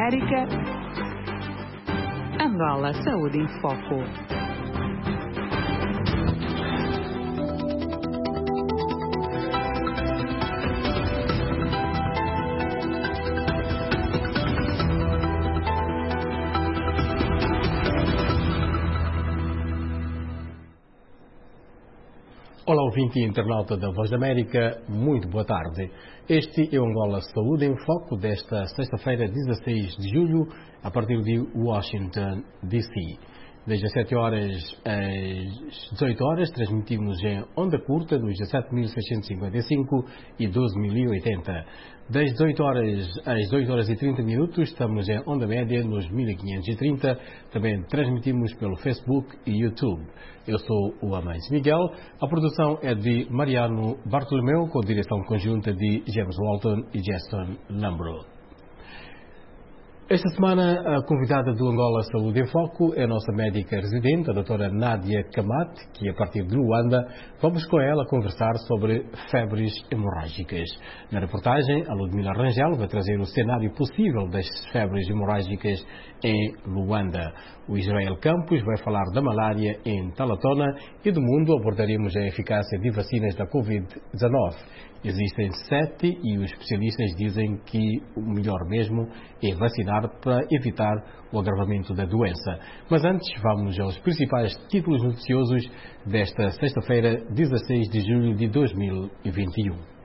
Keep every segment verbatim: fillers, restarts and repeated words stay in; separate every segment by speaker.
Speaker 1: América, Angola Saúde em Foco.
Speaker 2: Olá, ouvinte e internauta da Voz da América, muito boa tarde. Este é o Angola Saúde em Foco desta sexta-feira, dezasseis de julho, a partir de Washington, D C Desde as sete horas às dezoito horas, transmitimos em onda curta nos dezassete mil seiscentos e cinquenta e cinco e doze mil e oitenta. Das dezoito horas às dezoito horas e trinta minutos, estamos em onda média nos mil quinhentos e trinta. Também transmitimos pelo Facebook e YouTube. Eu sou o Amâncio Miguel. A produção é de Mariano Bartolomeu, com direção conjunta de James Walton e Jason Lambro. Esta semana, a convidada do Angola Saúde em Foco é a nossa médica residente, a doutora Nádia Kamate, que a partir de Luanda vamos com ela conversar sobre febres hemorrágicas. Na reportagem, a Ludmila Rangel vai trazer o cenário possível das febres hemorrágicas em Luanda. O Israel Campos vai falar da malária em Talatona e do mundo abordaremos a eficácia de vacinas da covid dezenove. Existem sete e os especialistas dizem que o melhor mesmo é vacinar para evitar o agravamento da doença. Mas antes, vamos aos principais títulos noticiosos desta sexta-feira, dezasseis de julho de dois mil e vinte e um.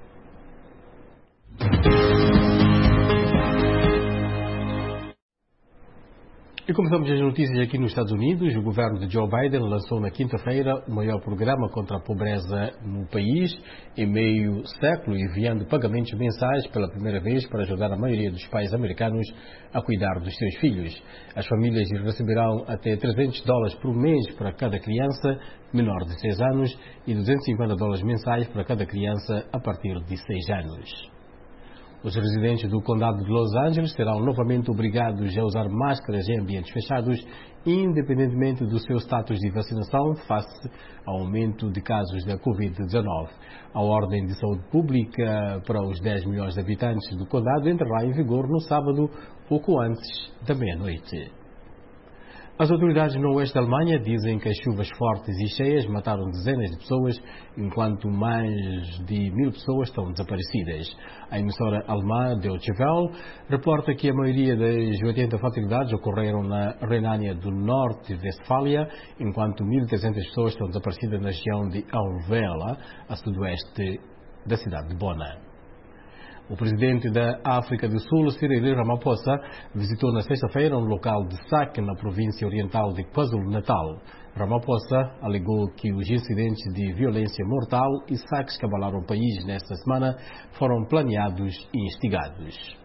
Speaker 2: E começamos as notícias aqui nos Estados Unidos. O governo de Joe Biden lançou na quinta-feira o maior programa contra a pobreza no país em meio século, enviando pagamentos mensais pela primeira vez para ajudar a maioria dos pais americanos a cuidar dos seus filhos. As famílias receberão até trezentos dólares por mês para cada criança menor de seis anos e duzentos e cinquenta dólares mensais para cada criança a partir de seis anos. Os residentes do condado de Los Angeles serão novamente obrigados a usar máscaras em ambientes fechados, independentemente do seu status de vacinação face ao aumento de casos da covid dezenove. A ordem de saúde pública para os dez milhões de habitantes do condado entrará em vigor no sábado, pouco antes da meia-noite. As autoridades no oeste da Alemanha dizem que as chuvas fortes e cheias mataram dezenas de pessoas, enquanto mais de mil pessoas estão desaparecidas. A emissora alemã Deutsche Welle reporta que a maioria das oitenta fatalidades ocorreram na Renânia do Norte-Westfália, enquanto mil e trezentas pessoas estão desaparecidas na região de Alvela, a sudoeste da cidade de Bona. O presidente da África do Sul, Cyril Ramaphosa, visitou na sexta-feira um local de saque na província oriental de KwaZulu-Natal. Ramaphosa alegou que os incidentes de violência mortal e saques que abalaram o país nesta semana foram planeados e instigados.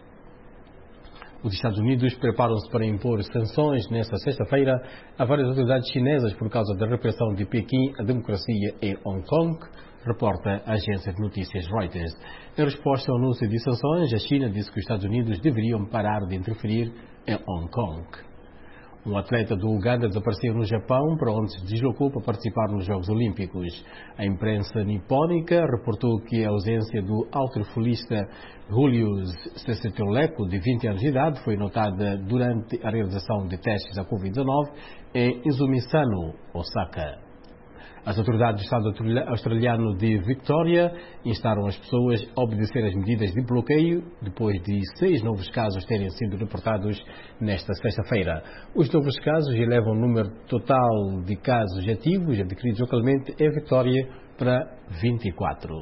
Speaker 2: Os Estados Unidos preparam-se para impor sanções nesta sexta-feira a várias autoridades chinesas por causa da repressão de Pequim à democracia em Hong Kong, reporta a agência de notícias Reuters. Em resposta ao anúncio de sanções, a China disse que os Estados Unidos deveriam parar de interferir em Hong Kong. Um atleta do Uganda desapareceu no Japão, para onde se deslocou para participar nos Jogos Olímpicos. A imprensa nipônica reportou que a ausência do halterofilista Julius Sesetioleko, de vinte anos de idade, foi notada durante a realização de testes da covid dezenove em Izumisano, Osaka. As autoridades do Estado australiano de Victoria instaram as pessoas a obedecer as medidas de bloqueio depois de seis novos casos terem sido reportados nesta sexta-feira. Os novos casos elevam o número total de casos ativos adquiridos localmente em Victoria para vinte e quatro.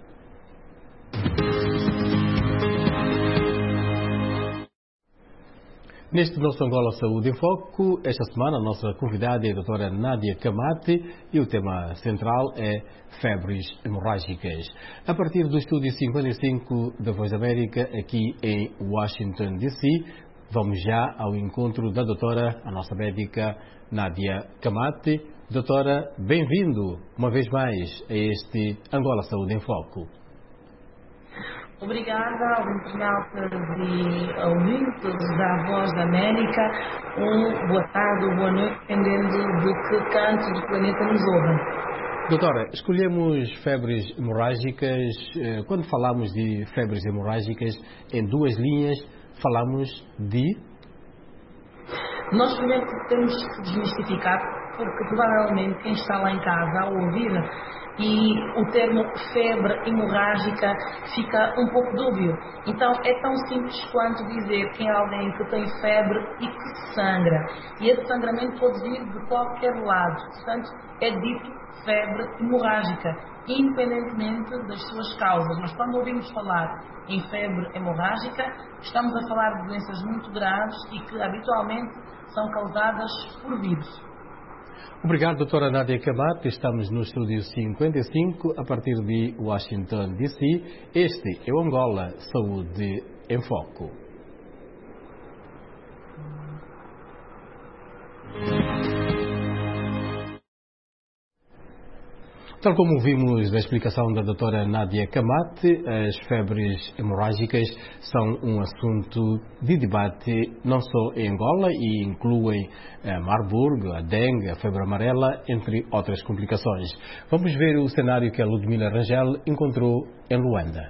Speaker 2: Neste nosso Angola Saúde em Foco, esta semana a nossa convidada é a doutora Nádia Kamate e o tema central é febres hemorrágicas. A partir do estúdio cinquenta e cinco da Voz da América, aqui em Washington, D C, vamos já ao encontro da doutora, a nossa médica Nádia Kamate. Doutora, bem-vindo uma vez mais a este Angola Saúde em Foco.
Speaker 3: Obrigada ao internauta de ouvintes da Voz da América. Um boa tarde ou boa noite, dependendo de que canto do planeta nos ouvem.
Speaker 2: Doutora, escolhemos febres hemorrágicas. Quando falamos de febres hemorrágicas, em duas linhas, falamos de...
Speaker 3: Nós primeiro temos que desmistificar, porque provavelmente quem está lá em casa a ouvir e o termo febre hemorrágica fica um pouco dúbio. Então é tão simples quanto dizer que é alguém que tem febre e que sangra. E esse sangramento pode vir de qualquer lado. Portanto, é dito febre hemorrágica, independentemente das suas causas. Mas quando ouvimos falar em febre hemorrágica, estamos a falar de doenças muito graves e que habitualmente são causadas por vírus.
Speaker 2: Obrigado, doutora Nádia Camat. Estamos no estúdio cinquenta e cinco, a partir de Washington, D C. Este é o Angola Saúde em Foco. Tal como vimos da explicação da doutora Nádia Camat, as febres hemorrágicas são um assunto de debate não só em Angola e incluem a Marburg, a dengue, a febre amarela, entre outras complicações. Vamos ver o cenário que a Ludmila Rangel encontrou em Luanda.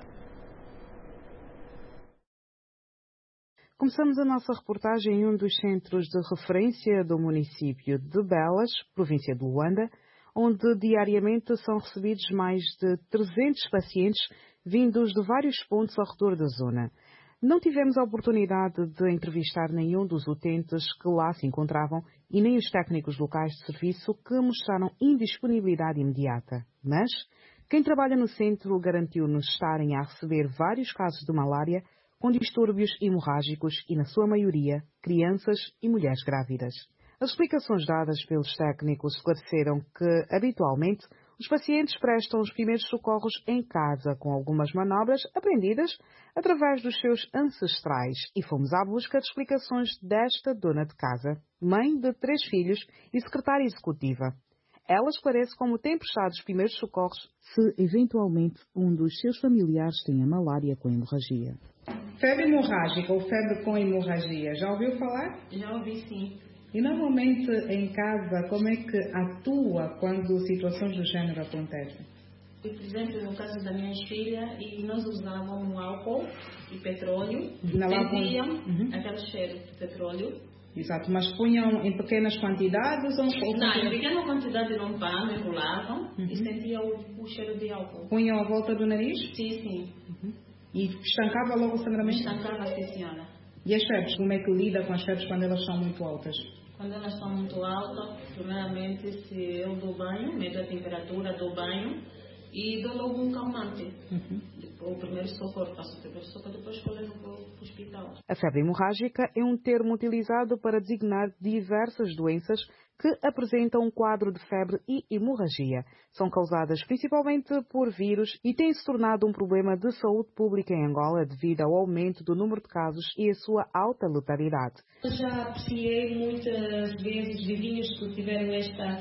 Speaker 1: Começamos a nossa reportagem em um dos centros de referência do município de Belas, província de Luanda, onde diariamente são recebidos mais de trezentos pacientes vindos de vários pontos ao redor da zona. Não tivemos a oportunidade de entrevistar nenhum dos utentes que lá se encontravam e nem os técnicos locais de serviço que mostraram indisponibilidade imediata. Mas quem trabalha no centro garantiu-nos estarem a receber vários casos de malária com distúrbios hemorrágicos e, na sua maioria, crianças e mulheres grávidas. As explicações dadas pelos técnicos esclareceram que, habitualmente, os pacientes prestam os primeiros socorros em casa, com algumas manobras aprendidas através dos seus ancestrais, e fomos à busca de explicações desta dona de casa, mãe de três filhos e secretária executiva. Ela esclarece como tem prestado os primeiros socorros se, eventualmente, um dos seus familiares tenha malária com hemorragia.
Speaker 4: Febre hemorrágica ou febre com hemorragia, já ouviu falar?
Speaker 5: Já ouvi, sim.
Speaker 4: E normalmente em casa, como é que atua quando situações do género acontecem?
Speaker 5: Por exemplo, no caso da minha filha, e nós usávamos álcool e petróleo, sentiam uhum. aquele cheiro de petróleo.
Speaker 4: Exato, mas punham em pequenas quantidades ou...
Speaker 5: Não, em pequena quantidade não pão, enrolavam uhum. e sentiam o, o cheiro de álcool.
Speaker 4: Punham à volta do nariz?
Speaker 5: Sim, sim.
Speaker 4: Uhum. E estancava logo o sangramento?
Speaker 5: Estancava, sim, senhora.
Speaker 4: E as febres, como é que lida com as febres quando elas são muito altas?
Speaker 5: Quando elas estão muito altas, primeiramente, se eu dou banho, medo a temperatura, dou banho e dou logo um calmante. Uhum. O primeiro socorro, faço o primeiro socorro, depois que eu levo para o hospital.
Speaker 1: A febre hemorrágica é um termo utilizado para designar diversas doenças que apresentam um quadro de febre e hemorragia. São causadas principalmente por vírus e têm se tornado um problema de saúde pública em Angola devido ao aumento do número de casos e a sua alta letalidade.
Speaker 5: Já apreciei muitas vezes vizinhos que tiveram esta,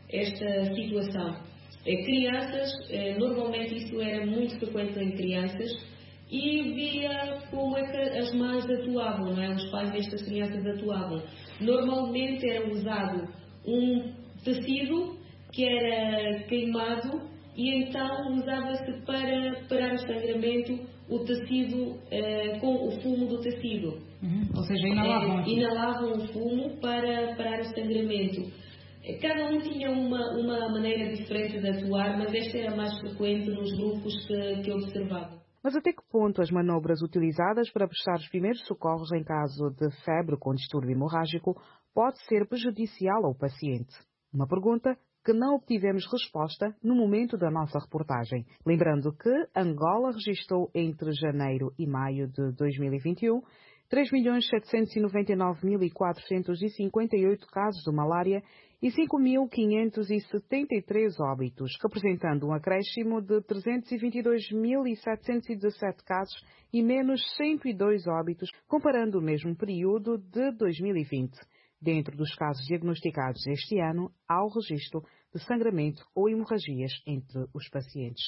Speaker 5: esta situação. Crianças, normalmente isso era muito frequente em crianças, e via como é que as mães atuavam, não é? Os pais destas crianças atuavam. Normalmente era usado um tecido que era queimado e então usava-se para parar o sangramento o tecido eh, com o fumo do tecido.
Speaker 4: Uhum. Ou seja, inalavam.
Speaker 5: Eh, inalavam o fumo para parar o sangramento. Cada um tinha uma, uma maneira diferente de atuar, mas esta era mais frequente nos grupos que, que eu observava.
Speaker 1: Mas até que ponto as manobras utilizadas para prestar os primeiros socorros em caso de febre com distúrbio hemorrágico pode ser prejudicial ao paciente? Uma pergunta que não obtivemos resposta no momento da nossa reportagem. Lembrando que Angola registrou entre janeiro e maio de dois mil e vinte e um três milhões setecentos e noventa e nove mil quatrocentos e cinquenta e oito casos de malária e cinco mil quinhentos e setenta e três óbitos, representando um acréscimo de trezentos e vinte e dois mil setecentos e dezassete casos e menos cento e dois óbitos, comparando o mesmo período de dois mil e vinte. Dentro dos casos diagnosticados este ano, há o registro de sangramento ou hemorragias entre os pacientes.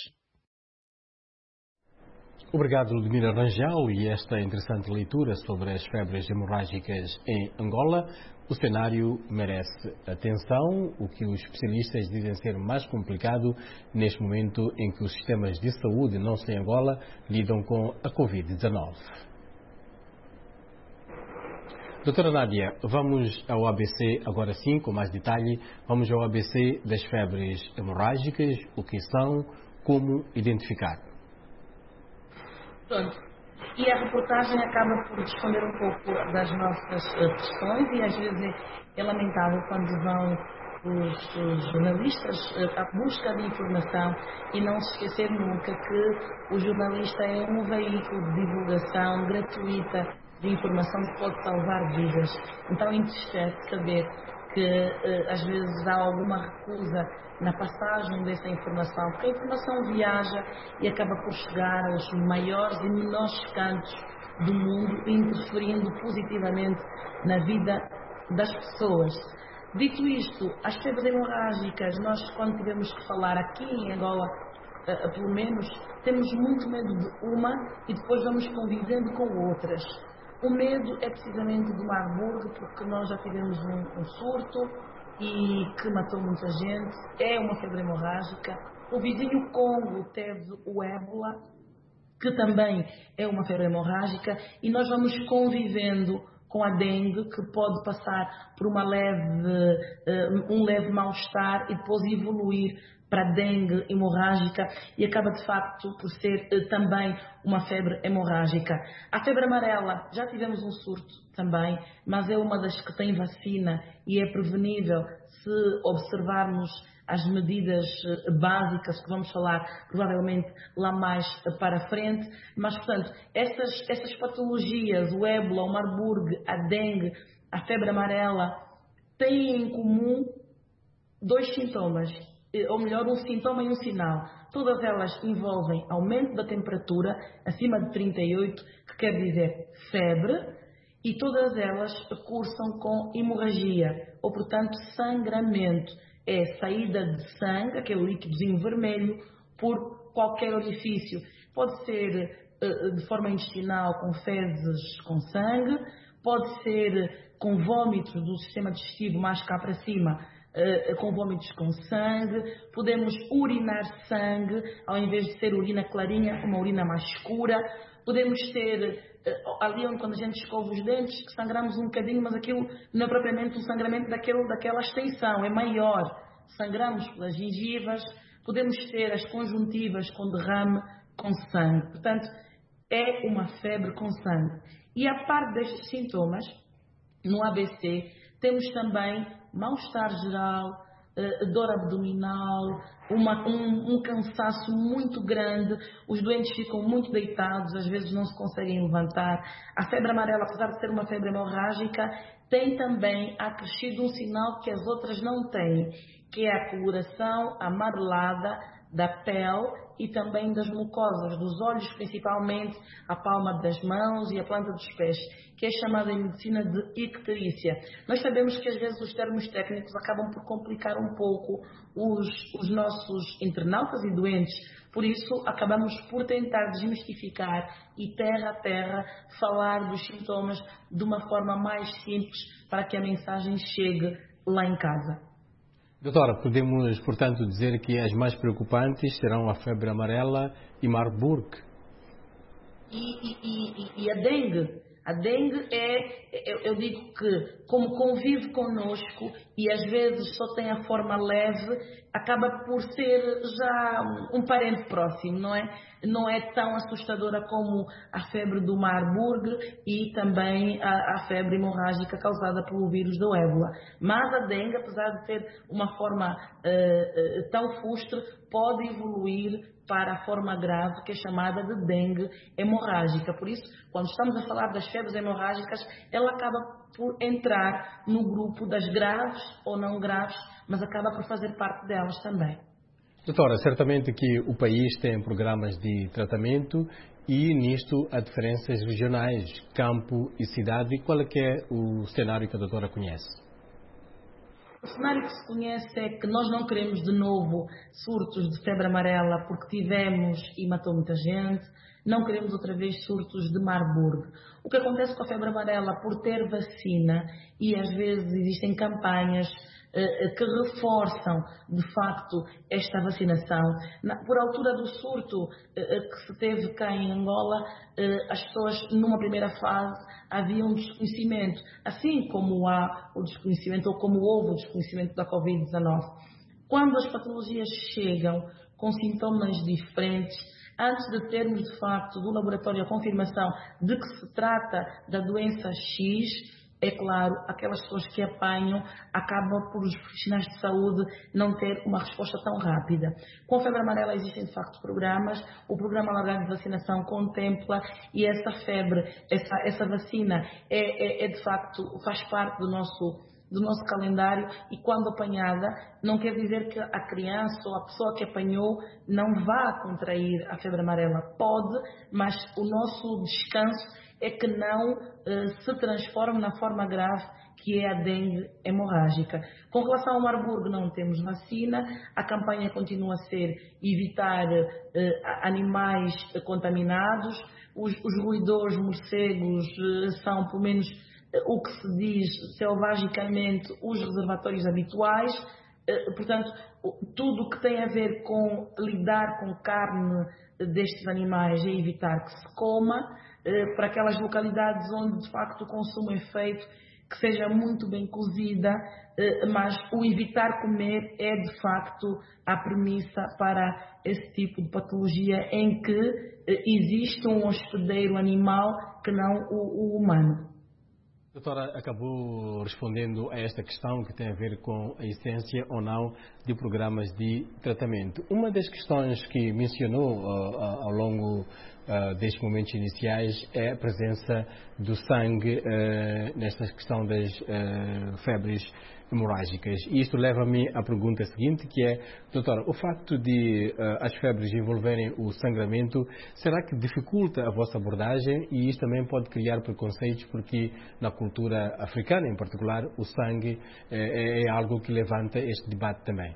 Speaker 2: Obrigado, Ludmila Rangel, e esta interessante leitura sobre as febres hemorrágicas em Angola. O cenário merece atenção, o que os especialistas dizem ser mais complicado neste momento em que os sistemas de saúde, não só em Angola, lidam com a covid dezenove. Doutora Nádia, vamos ao A B C agora sim, com mais detalhe. Vamos ao A B C das febres hemorrágicas, o que são, como identificar.
Speaker 3: Pronto. E a reportagem acaba por responder um pouco das nossas questões e às vezes é, é lamentável quando vão os, os jornalistas à busca de informação e não se esquecer nunca que o jornalista é um veículo de divulgação gratuita de informação que pode salvar vidas. Então é interessante saber que às vezes há alguma recusa na passagem dessa informação, porque a informação viaja e acaba por chegar aos maiores e menores cantos do mundo, interferindo positivamente na vida das pessoas. Dito isto, as febres hemorrágicas, nós quando tivemos que falar aqui em Angola, uh, pelo menos, temos muito medo de uma e depois vamos convivendo com outras. O medo é precisamente do Marburg, porque nós já tivemos um, um surto e que matou muita gente, é uma febre hemorrágica. O vizinho Congo teve o ébola, que também é uma febre hemorrágica, e nós vamos convivendo com a dengue, que pode passar por uma leve, um leve mal-estar e depois evoluir para a dengue hemorrágica e acaba de facto por ser também uma febre hemorrágica. A febre amarela, já tivemos um surto também, mas é uma das que tem vacina e é prevenível se observarmos as medidas básicas que vamos falar provavelmente lá mais para a frente, mas portanto, essas, essas patologias, o ébola, o Marburg, a dengue, a febre amarela, têm em comum dois sintomas, ou melhor, um sintoma e um sinal. Todas elas envolvem aumento da temperatura acima de trinta e oito, que quer dizer febre, e todas elas cursam com hemorragia, ou portanto sangramento. É saída de sangue, aquele líquidozinho vermelho, por qualquer orifício. Pode ser uh, de forma intestinal, com fezes com sangue, pode ser com vômitos do sistema digestivo mais cá para cima, uh, com vômitos com sangue. Podemos urinar sangue, ao invés de ser urina clarinha, uma urina mais escura. Podemos ter ali onde quando a gente escova os dentes, que sangramos um bocadinho, mas aquilo não é propriamente um sangramento daquele, daquela extensão, é maior. Sangramos pelas gengivas, podemos ter as conjuntivas com derrame com sangue. Portanto, é uma febre com sangue. E a parte destes sintomas, no A B C, temos também mal-estar geral, dor abdominal, uma, um, um cansaço muito grande, os doentes ficam muito deitados, às vezes não se conseguem levantar. A febre amarela, apesar de ser uma febre hemorrágica, tem também acrescido um sinal que as outras não têm, que é a coloração amarelada da pele e também das mucosas, dos olhos principalmente, a palma das mãos e a planta dos pés, que é chamada em medicina de icterícia. Nós sabemos que às vezes os termos técnicos acabam por complicar um pouco os, os nossos internautas e doentes, por isso acabamos por tentar desmistificar e terra a terra falar dos sintomas de uma forma mais simples para que a mensagem chegue lá em casa.
Speaker 2: Doutora, podemos, portanto, dizer que as mais preocupantes serão a febre amarela e Marburg.
Speaker 3: E, e, e, e a dengue? A dengue é, eu, eu digo que, como convive connosco e às vezes só tem a forma leve, acaba por ser já um parente próximo, não é? Não é tão assustadora como a febre do Marburg e também a, a febre hemorrágica causada pelo vírus do ébola. Mas a dengue, apesar de ter uma forma uh, uh, tão fustre, pode evoluir para a forma grave, que é chamada de dengue hemorrágica. Por isso, quando estamos a falar das febres hemorrágicas, ela acaba por entrar no grupo das graves ou não graves, mas acaba por fazer parte delas também.
Speaker 2: Doutora, certamente que o país tem programas de tratamento e nisto há diferenças regionais, campo e cidade. Qual é que é o cenário que a doutora conhece?
Speaker 3: O cenário que se conhece é que nós não queremos de novo surtos de febre amarela porque tivemos e matou muita gente. Não queremos outra vez surtos de Marburg. O que acontece com a febre amarela, por ter vacina, e às vezes existem campanhas que reforçam, de facto, esta vacinação. Por altura do surto que se teve cá em Angola, as pessoas, numa primeira fase, havia um desconhecimento, assim como há o desconhecimento, ou como houve o desconhecimento da covid dezanove. Quando as patologias chegam com sintomas diferentes, antes de termos, de facto, do laboratório a confirmação de que se trata da doença X, é claro, aquelas pessoas que apanham acabam por os profissionais de saúde não ter uma resposta tão rápida. Com a febre amarela existem, de facto, programas. O programa alargado de vacinação contempla, e essa febre, essa, essa vacina, é, é, é, de facto, faz parte do nosso do nosso calendário, e quando apanhada, não quer dizer que a criança ou a pessoa que apanhou não vá contrair a febre amarela. Pode, mas o nosso descanso é que não eh, se transforme na forma grave que é a dengue hemorrágica. Com relação ao Marburgo, não temos vacina. A campanha continua a ser evitar eh, animais contaminados. Os, os roedores, morcegos, eh, são, pelo menos, o que se diz selvagicamente, os reservatórios habituais. Portanto, tudo o que tem a ver com lidar com carne destes animais é evitar que se coma, para aquelas localidades onde de facto o consumo é feito, que seja muito bem cozida, mas o evitar comer é de facto a premissa para esse tipo de patologia em que existe um hospedeiro animal que não o, o humano.
Speaker 2: A doutora acabou respondendo a esta questão que tem a ver com a essência ou não de programas de tratamento. Uma das questões que mencionou uh, ao longo uh, destes momentos iniciais é a presença do sangue uh, nesta questão das uh, febres hemorrágicas. E isto leva-me à pergunta seguinte, que é, doutora, o facto de uh, as febres envolverem o sangramento, será que dificulta a vossa abordagem? E isto também pode criar preconceitos, porque na cultura africana, em particular, o sangue é, é algo que levanta este debate também.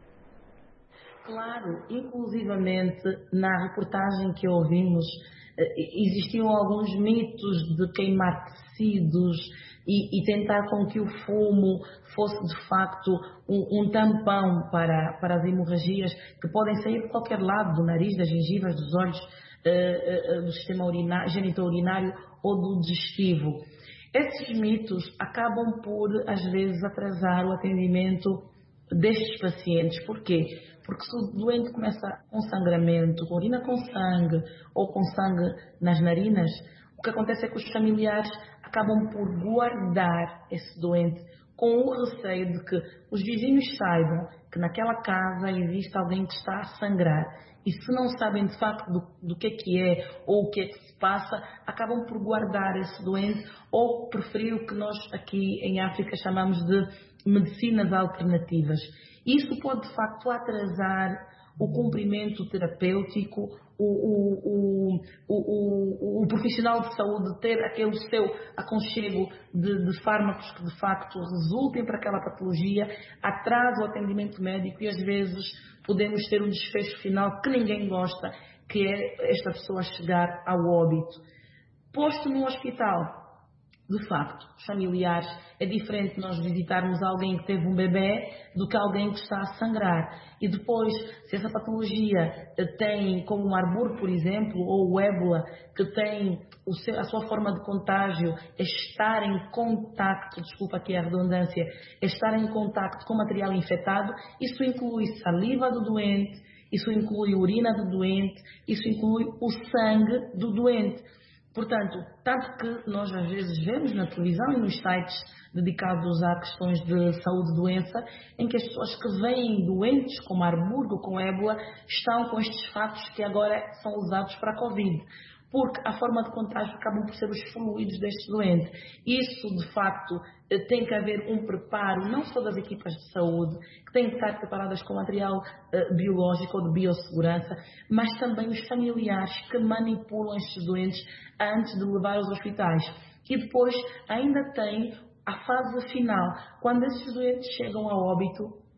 Speaker 3: Claro, inclusivamente na reportagem que ouvimos, existiam alguns mitos de queimar tecidos e, e tentar com que o fumo fosse de facto um, um tampão para, para as hemorragias que podem sair de qualquer lado, do nariz, das gengivas, dos olhos, uh, uh, do sistema urinário, genitourinário ou do digestivo. Esses mitos acabam por, às vezes, atrasar o atendimento destes pacientes. Porquê? Porque se o doente começa com sangramento, com urina com sangue ou com sangue nas narinas, o que acontece é que os familiares acabam por guardar esse doente com o receio de que os vizinhos saibam que naquela casa existe alguém que está a sangrar. E se não sabem de facto do, do que é que é ou o que é que se passa, acabam por guardar esse doente ou preferir o que nós aqui em África chamamos de medicinas alternativas. Isso pode de facto atrasar o cumprimento terapêutico, o, o, o, o, o, o profissional de saúde ter aquele seu aconchego de, de fármacos que de facto resultem para aquela patologia, atrasa o atendimento médico e às vezes podemos ter um desfecho final que ninguém gosta, que é esta pessoa chegar ao óbito. Posto no hospital, de facto, os familiares, é diferente nós visitarmos alguém que teve um bebê do que alguém que está a sangrar. E depois, se essa patologia tem, como o Marburgo, por exemplo, ou o ébola, que tem o seu, a sua forma de contágio, é estar em contacto, desculpa aqui a redundância, é estar em contacto com material infectado, isso inclui saliva do doente, isso inclui urina do doente, isso inclui o sangue do doente. Portanto, tanto que nós às vezes vemos na televisão e nos sites dedicados a questões de saúde e doença, em que as pessoas que vêm doentes com Marburgo, com ébola, estão com estes fatos que agora são usados para a Covid. Porque a forma de contágio acabam por ser os fluidos destes doentes. Isso, de facto, tem que haver um preparo, não só das equipas de saúde, que têm que estar preparadas com material uh, biológico ou de biossegurança, mas também os familiares que manipulam estes doentes antes de levar aos hospitais. E depois ainda tem a fase final, quando esses doentes chegam a óbito,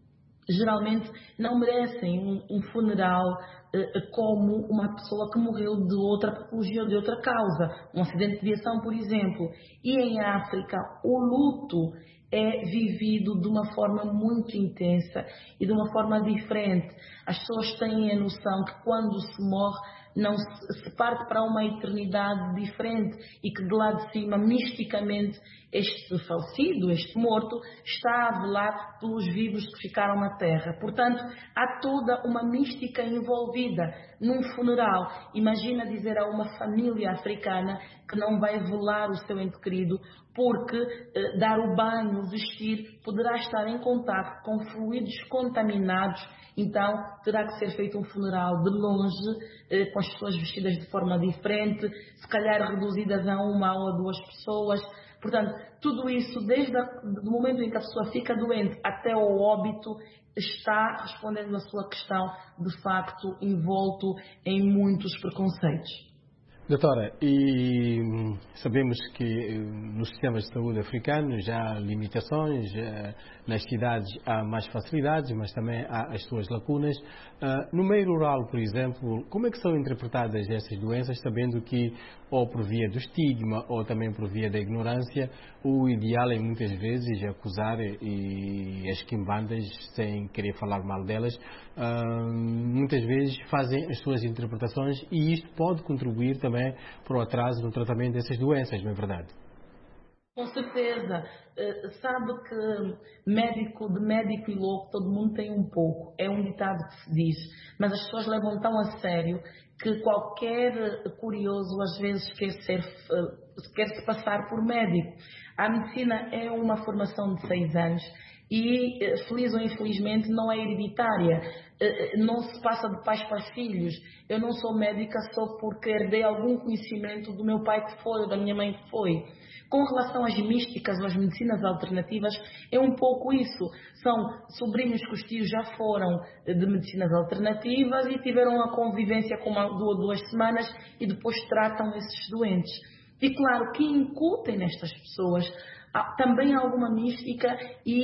Speaker 3: geralmente não merecem um, um funeral uh, como uma pessoa que morreu de outra patologia ou de outra causa, um acidente de aviação, por exemplo. E em África, o luto é vivido de uma forma muito intensa e de uma forma diferente. As pessoas têm a noção que quando se morre, não se, se parte para uma eternidade diferente e que de lá de cima, misticamente, este falecido, este morto, está a velar pelos vivos que ficaram na terra. Portanto, há toda uma mística envolvida num funeral. Imagina dizer a uma família africana que não vai velar o seu ente querido porque eh, dar o banho, vestir, poderá estar em contato com fluidos contaminados. Então, terá que ser feito um funeral de longe, eh, com as pessoas vestidas de forma diferente, se calhar reduzidas a uma ou duas pessoas. Portanto, tudo isso, desde o momento em que a pessoa fica doente até o óbito, está respondendo à sua questão, de facto, envolto em muitos preconceitos.
Speaker 2: Doutora, e sabemos que nos sistemas de saúde africanos já há limitações, nas cidades há mais facilidades, mas também há as suas lacunas. No meio rural, por exemplo, como é que são interpretadas essas doenças, sabendo que, ou por via do estigma, ou também por via da ignorância, o ideal é muitas vezes acusar e as quimbandas, sem querer falar mal delas, muitas vezes fazem as suas interpretações e isto pode contribuir também para o atraso no tratamento dessas doenças, não é verdade?
Speaker 3: Com certeza. Uh, sabe que médico, de médico e louco, todo mundo tem um pouco. É um ditado que se diz. Mas as pessoas levam tão a sério que qualquer curioso às vezes quer, ser, uh, quer se passar por médico. A medicina é uma formação de seis anos. E, feliz ou infelizmente, não é hereditária, não se passa de pais para filhos. Eu não sou médica só porque herdei algum conhecimento do meu pai que foi ou da minha mãe que foi. Com relação às místicas ou às medicinas alternativas, é um pouco isso. São sobrinhos que os tios já foram de medicinas alternativas e tiveram a convivência com uma, duas, duas semanas e depois tratam esses doentes. E claro, que incutem nestas pessoas também há alguma mística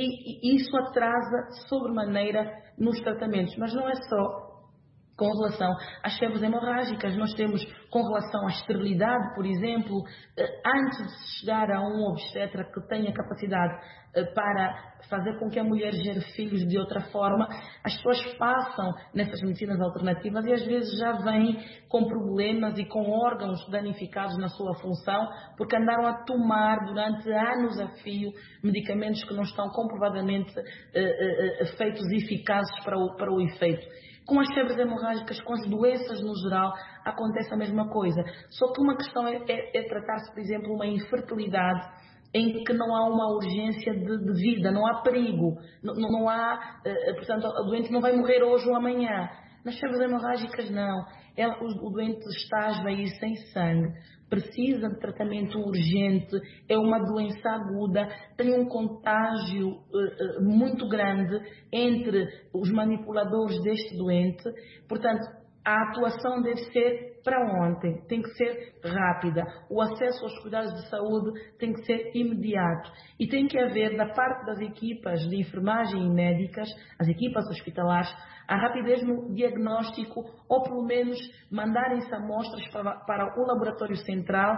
Speaker 3: e isso atrasa sobremaneira nos tratamentos. Mas não é só com relação às febres hemorrágicas. Nós temos com relação à esterilidade, por exemplo, antes de chegar a um obstetra que tenha capacidade para fazer com que a mulher gere filhos de outra forma, as pessoas passam nessas medicinas alternativas e às vezes já vêm com problemas e com órgãos danificados na sua função porque andaram a tomar durante anos a fio medicamentos que não estão comprovadamente uh, uh, uh, feitos eficazes para o, para o efeito. Com as febres hemorrágicas, com as doenças no geral, acontece a mesma coisa. Só que uma questão é, é, é tratar-se, por exemplo, uma infertilidade em que não há uma urgência de, de vida, não há perigo, não, não há, uh, portanto, o doente não vai morrer hoje ou amanhã. Nas febres hemorrágicas, não. É, o, o doente está a esvair sem sangue, precisa de tratamento urgente, é uma doença aguda, tem um contágio uh, uh, muito grande entre os manipuladores deste doente. Portanto, a atuação deve ser para ontem, tem que ser rápida. O acesso aos cuidados de saúde tem que ser imediato. E tem que haver, da parte das equipas de enfermagem e médicas, as equipas hospitalares, a rapidez no diagnóstico, ou pelo menos mandarem-se amostras para, para o laboratório central,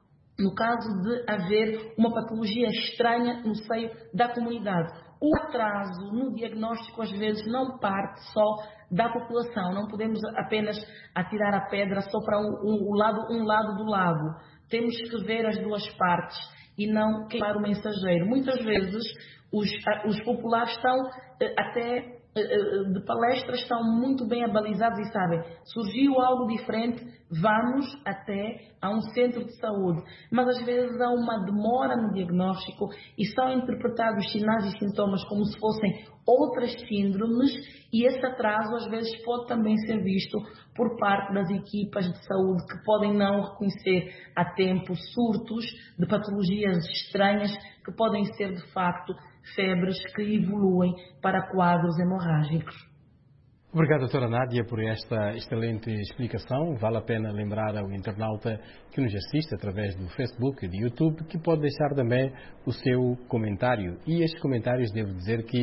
Speaker 3: no caso de haver uma patologia estranha no seio da comunidade. O atraso no diagnóstico às vezes não parte só da população. Não podemos apenas atirar a pedra só para um, um, um, lado, um lado do lago. Temos que ver as duas partes e não queimar o mensageiro. Muitas vezes os, os populares estão até de palestras, estão muito bem abalizados e sabem, surgiu algo diferente, vamos até a um centro de saúde. Mas às vezes há uma demora no diagnóstico e são interpretados sinais e sintomas como se fossem outras síndromes, e esse atraso às vezes pode também ser visto por parte das equipas de saúde que podem não reconhecer a tempo surtos de patologias estranhas que podem ser de facto febres que evoluem para quadros hemorrágicos.
Speaker 2: Obrigado, doutora Nádia, por esta excelente explicação. Vale a pena lembrar ao internauta que nos assiste através do Facebook e do YouTube que pode deixar também o seu comentário. E estes comentários, devo dizer que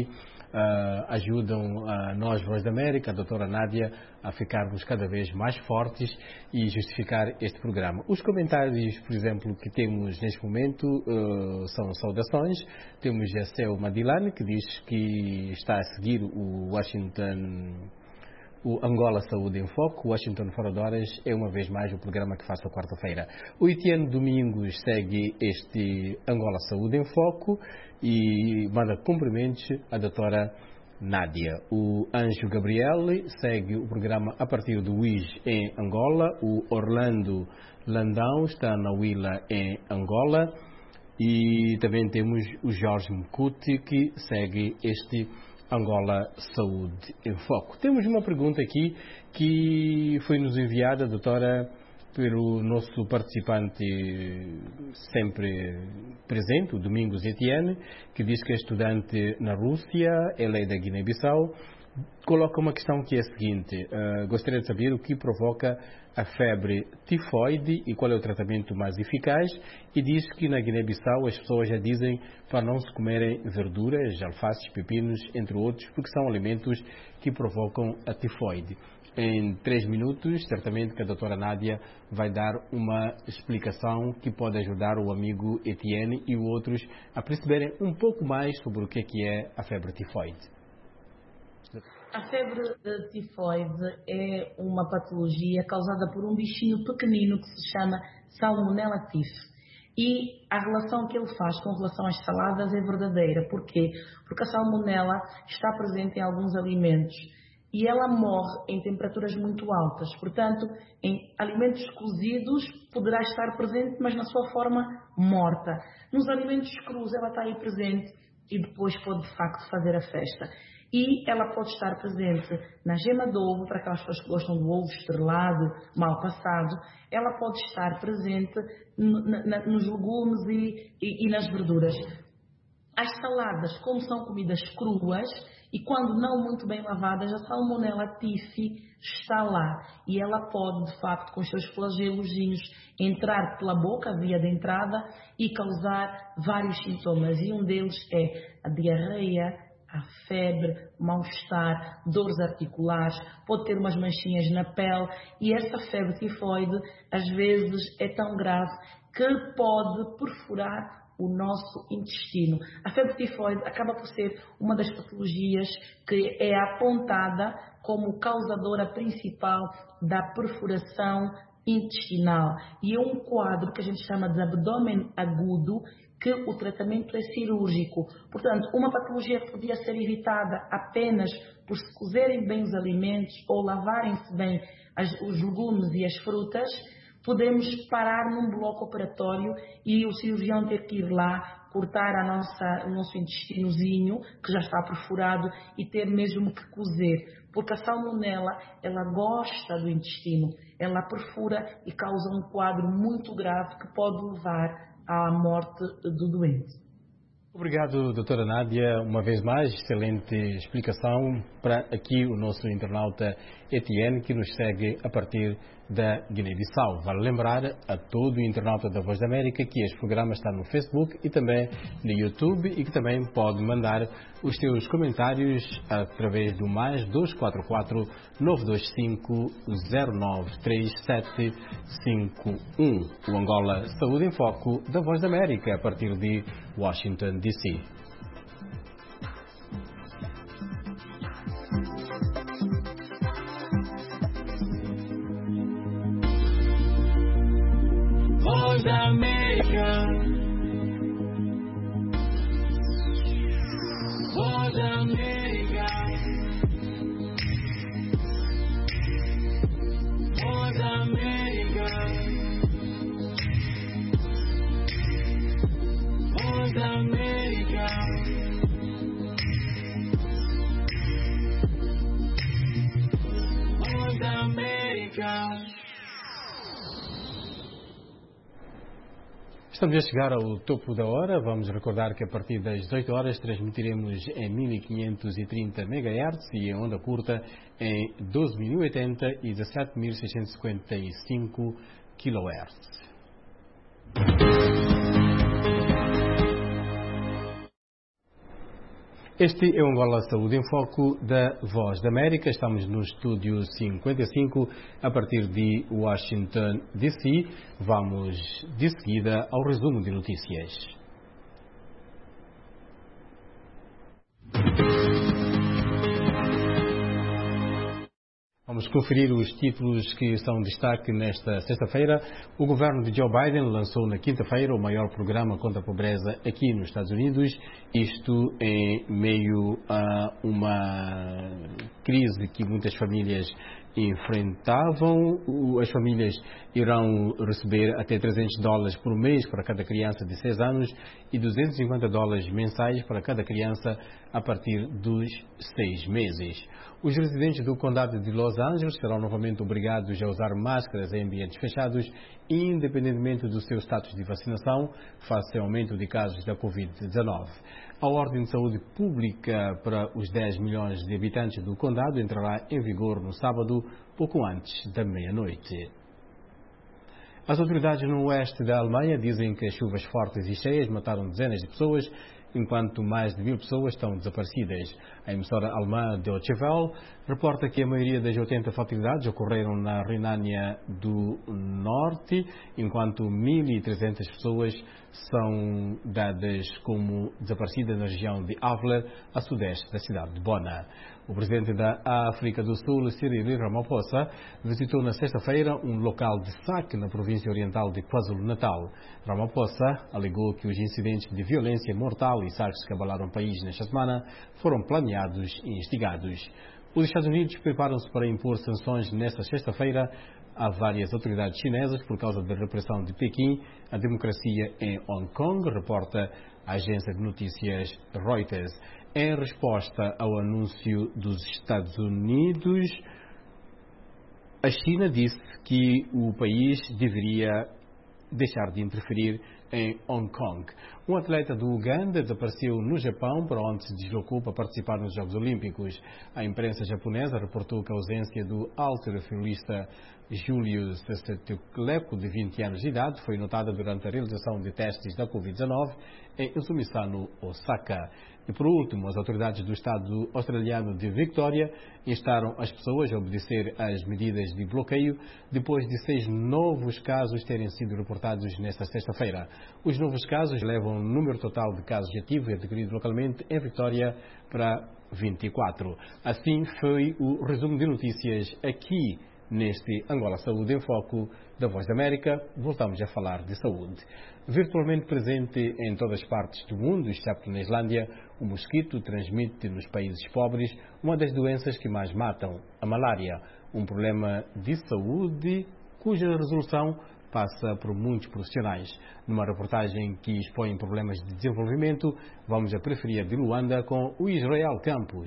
Speaker 2: uh, ajudam a nós, Voz da América, a doutora Nádia, a ficarmos cada vez mais fortes e justificar este programa. Os comentários, por exemplo, que temos neste momento uh, são saudações. Temos a Céu Madilane, que diz que está a seguir o Washington... O Angola Saúde em Foco, o Washington Fora de Horas, é uma vez mais o programa que faço a quarta-feira. O Etienne Domingos segue este Angola Saúde em Foco e manda cumprimentos à doutora Nádia. O Anjo Gabriel segue o programa a partir do U I S em Angola. O Orlando Landão está na Willa em Angola. E também temos o Jorge Mcuti, que segue este Angola Saúde em Foco. Temos uma pergunta aqui que foi-nos enviada, doutora, pelo nosso participante sempre presente, o Domingos Etienne, que diz que é estudante na Rússia, ele é da Guiné-Bissau. Coloca uma questão que é a seguinte: uh, gostaria de saber o que provoca a febre tifoide e qual é o tratamento mais eficaz, e diz que na Guiné-Bissau as pessoas já dizem para não se comerem verduras, alfaces, pepinos, entre outros, porque são alimentos que provocam a tifoide. Em três minutos, certamente que a doutora Nádia vai dar uma explicação que pode ajudar o amigo Etienne e outros a perceberem um pouco mais sobre o que é, que é a febre tifoide.
Speaker 3: A febre tifoide é uma patologia causada por um bichinho pequenino que se chama Salmonella typhi. E a relação que ele faz com relação às saladas é verdadeira. Porquê? Porque a salmonela está presente em alguns alimentos e ela morre em temperaturas muito altas. Portanto, em alimentos cozidos poderá estar presente, mas na sua forma morta. Nos alimentos crus ela está aí presente e depois pode de facto fazer a festa. E ela pode estar presente na gema de ovo, para aquelas pessoas que gostam do ovo estrelado, mal passado. Ela pode estar presente na, na, nos legumes e, e, e nas verduras. As saladas, como são comidas cruas e quando não muito bem lavadas, a Salmonella typhi está lá. E ela pode, de facto, com os seus flagelozinhos, entrar pela boca, a via de entrada, e causar vários sintomas. E um deles é a diarreia, a febre, mal-estar, dores articulares, pode ter umas manchinhas na pele, e essa febre tifoide às vezes é tão grave que pode perfurar o nosso intestino. A febre tifoide acaba por ser uma das patologias que é apontada como causadora principal da perfuração intestinal, e é um quadro que a gente chama de abdômen agudo, que o tratamento é cirúrgico. Portanto, uma patologia que podia ser evitada apenas por se cozerem bem os alimentos ou lavarem-se bem as, os legumes e as frutas, podemos parar num bloco operatório e o cirurgião ter que ir lá, cortar a nossa, o nosso intestinozinho, que já está perfurado, e ter mesmo que cozer. Porque a salmonela, ela gosta do intestino, ela perfura e causa um quadro muito grave que pode levar à morte do doente.
Speaker 2: Obrigado, doutora Nádia, uma vez mais, excelente explicação para aqui o nosso internauta Etienne, que nos segue a partir da Guiné-Bissau. Vale lembrar a todo o internauta da Voz da América que este programa está no Facebook e também no YouTube, e que também pode mandar os seus comentários através do mais dois quatro quatro, nove dois cinco, zero nove três sete cinco um. O Angola Saúde em Foco da Voz da América, a partir de Washington, D C.
Speaker 6: Voz da América, Voz da América, Voz da América, Voz da América, Voz da América.
Speaker 2: Estamos a chegar ao topo da hora. Vamos recordar que a partir das dezoito horas transmitiremos em mil quinhentos e trinta megahertz e em onda curta em doze mil e oitenta e dezessete mil seiscentos e cinquenta e cinco quilohertz. Este é o Angola Saúde em Foco da Voz da América. Estamos no estúdio cinquenta e cinco, a partir de Washington, D C. Vamos de seguida ao resumo de notícias. Vamos conferir os títulos que são em destaque nesta sexta-feira. O governo de Joe Biden lançou na quinta-feira o maior programa contra a pobreza aqui nos Estados Unidos, isto em meio a uma crise que muitas famílias enfrentavam. As famílias irão receber até trezentos dólares por mês para cada criança de seis anos e duzentos e cinquenta dólares mensais para cada criança a partir dos seis meses. Os residentes do condado de Los Angeles serão novamente obrigados a usar máscaras em ambientes fechados, independentemente do seu status de vacinação, face ao aumento de casos da covid dezenove. A Ordem de Saúde Pública para os dez milhões de habitantes do condado entrará em vigor no sábado, pouco antes da meia-noite. As autoridades no oeste da Alemanha dizem que as chuvas fortes e cheias mataram dezenas de pessoas, enquanto mais de mil pessoas estão desaparecidas. A emissora alemã Deutsche Welle reporta que a maioria das oitenta fatalidades ocorreram na Renânia do Norte, enquanto mil e trezentas pessoas são dadas como desaparecidas na região de Avler, a sudeste da cidade de Bona. O presidente da África do Sul, Cyril Ramaphosa, visitou na sexta-feira um local de saque na província oriental de KwaZulu-Natal. Ramaphosa alegou que os incidentes de violência mortal e saques que abalaram o país nesta semana foram planeados e instigados. Os Estados Unidos preparam-se para impor sanções nesta sexta-feira a várias autoridades chinesas por causa da repressão de Pequim à democracia em Hong Kong, reporta a agência de notícias Reuters. Em resposta ao anúncio dos Estados Unidos, a China disse que o país deveria deixar de interferir em Hong Kong. Um atleta do Uganda desapareceu no Japão, para onde se deslocou para participar nos Jogos Olímpicos. A imprensa japonesa reportou que a ausência do halterofilista Julius Setukleko, de vinte anos de idade, foi notada durante a realização de testes da covid dezenove em Usumisano, Osaka. E por último, as autoridades do estado australiano de Victoria instaram as pessoas a obedecer às medidas de bloqueio depois de seis novos casos terem sido reportados nesta sexta-feira. Os novos casos levam o número total de casos ativos adquiridos localmente em Victoria para vinte e quatro. Assim foi o resumo de notícias aqui neste Angola Saúde em Foco da Voz da América. Voltamos a falar de saúde. Virtualmente presente em todas as partes do mundo, exceto na Islândia, o mosquito transmite nos países pobres uma das doenças que mais matam, a malária, um problema de saúde cuja resolução passa por muitos profissionais. Numa reportagem que expõe problemas de desenvolvimento, vamos à periferia de Luanda com o Israel Campos.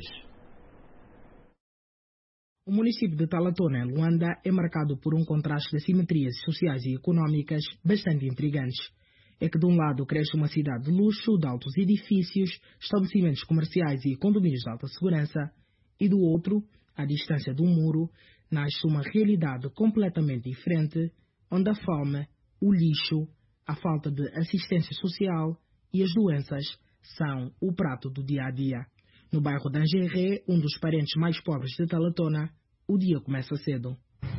Speaker 7: O município de Talatona, em Luanda, é marcado por um contraste de assimetrias sociais e económicas bastante intrigantes. É que de um lado cresce uma cidade de luxo, de altos edifícios, estabelecimentos comerciais e condomínios de alta segurança, e do outro, à distância de um muro, nasce uma realidade completamente diferente, onde a fome, o lixo, a falta de assistência social e as doenças são o prato do dia a dia. No bairro de Angeré, um dos parentes mais pobres de Talatona, o dia começa cedo.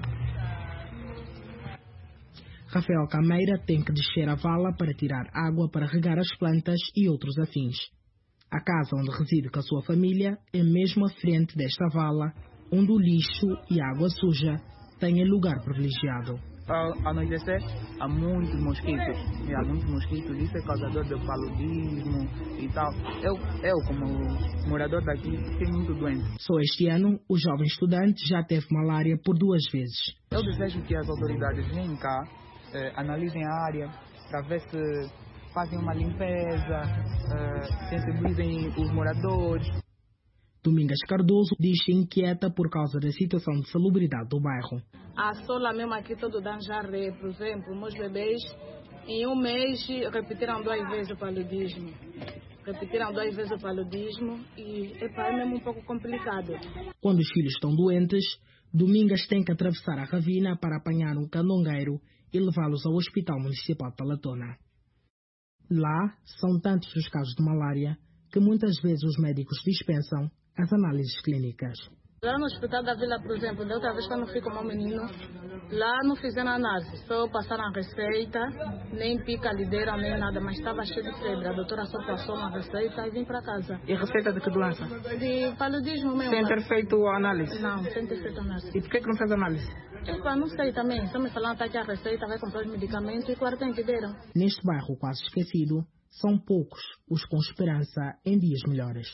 Speaker 7: Rafael Cameira tem que descer a vala para tirar água para regar as plantas e outros afins. A casa onde reside com a sua família é mesmo à frente desta vala, onde o lixo e a água suja têm lugar privilegiado.
Speaker 8: Ao anoitecer, há muitos mosquitos, e há muitos mosquitos, isso é causador do paludismo e tal. Eu, eu, como morador daqui, fiquei muito doente.
Speaker 7: Só este ano, o jovem estudante já teve malária por duas vezes.
Speaker 8: Eu desejo que as autoridades venham cá, eh, analisem a área, para ver se fazem uma limpeza, eh, sensibilizem os moradores.
Speaker 7: Domingas Cardoso diz-se inquieta por causa da situação de salubridade do bairro.
Speaker 9: A sola mesmo aqui todo da Anjaré, por exemplo, meus bebês em um mês repetiram duas vezes o paludismo. Repetiram duas vezes o paludismo e epa, é mesmo um pouco complicado.
Speaker 7: Quando os filhos estão doentes, Domingas tem que atravessar a ravina para apanhar um candongueiro e levá-los ao Hospital Municipal de Talatona. Lá são tantos os casos de malária que muitas vezes os médicos dispensam as análises clínicas.
Speaker 9: Lá no hospital da Vila, por exemplo, da outra vez quando fui com o meu menino, lá não fizeram análise, só passaram a receita, nem pica, lideira, nem nada, mas estava cheio de febre. A doutora só passou uma receita e vim para casa.
Speaker 8: E receita de que doença?
Speaker 9: De paludismo mesmo.
Speaker 8: Sem ter feito análise?
Speaker 9: Não, sem ter feito análise.
Speaker 8: E por que que não fez análise?
Speaker 9: Epa, não sei também, só me falaram está aqui a receita, vai comprar os medicamentos e quarenta que deram.
Speaker 7: Neste bairro quase esquecido, são poucos os com esperança em dias melhores.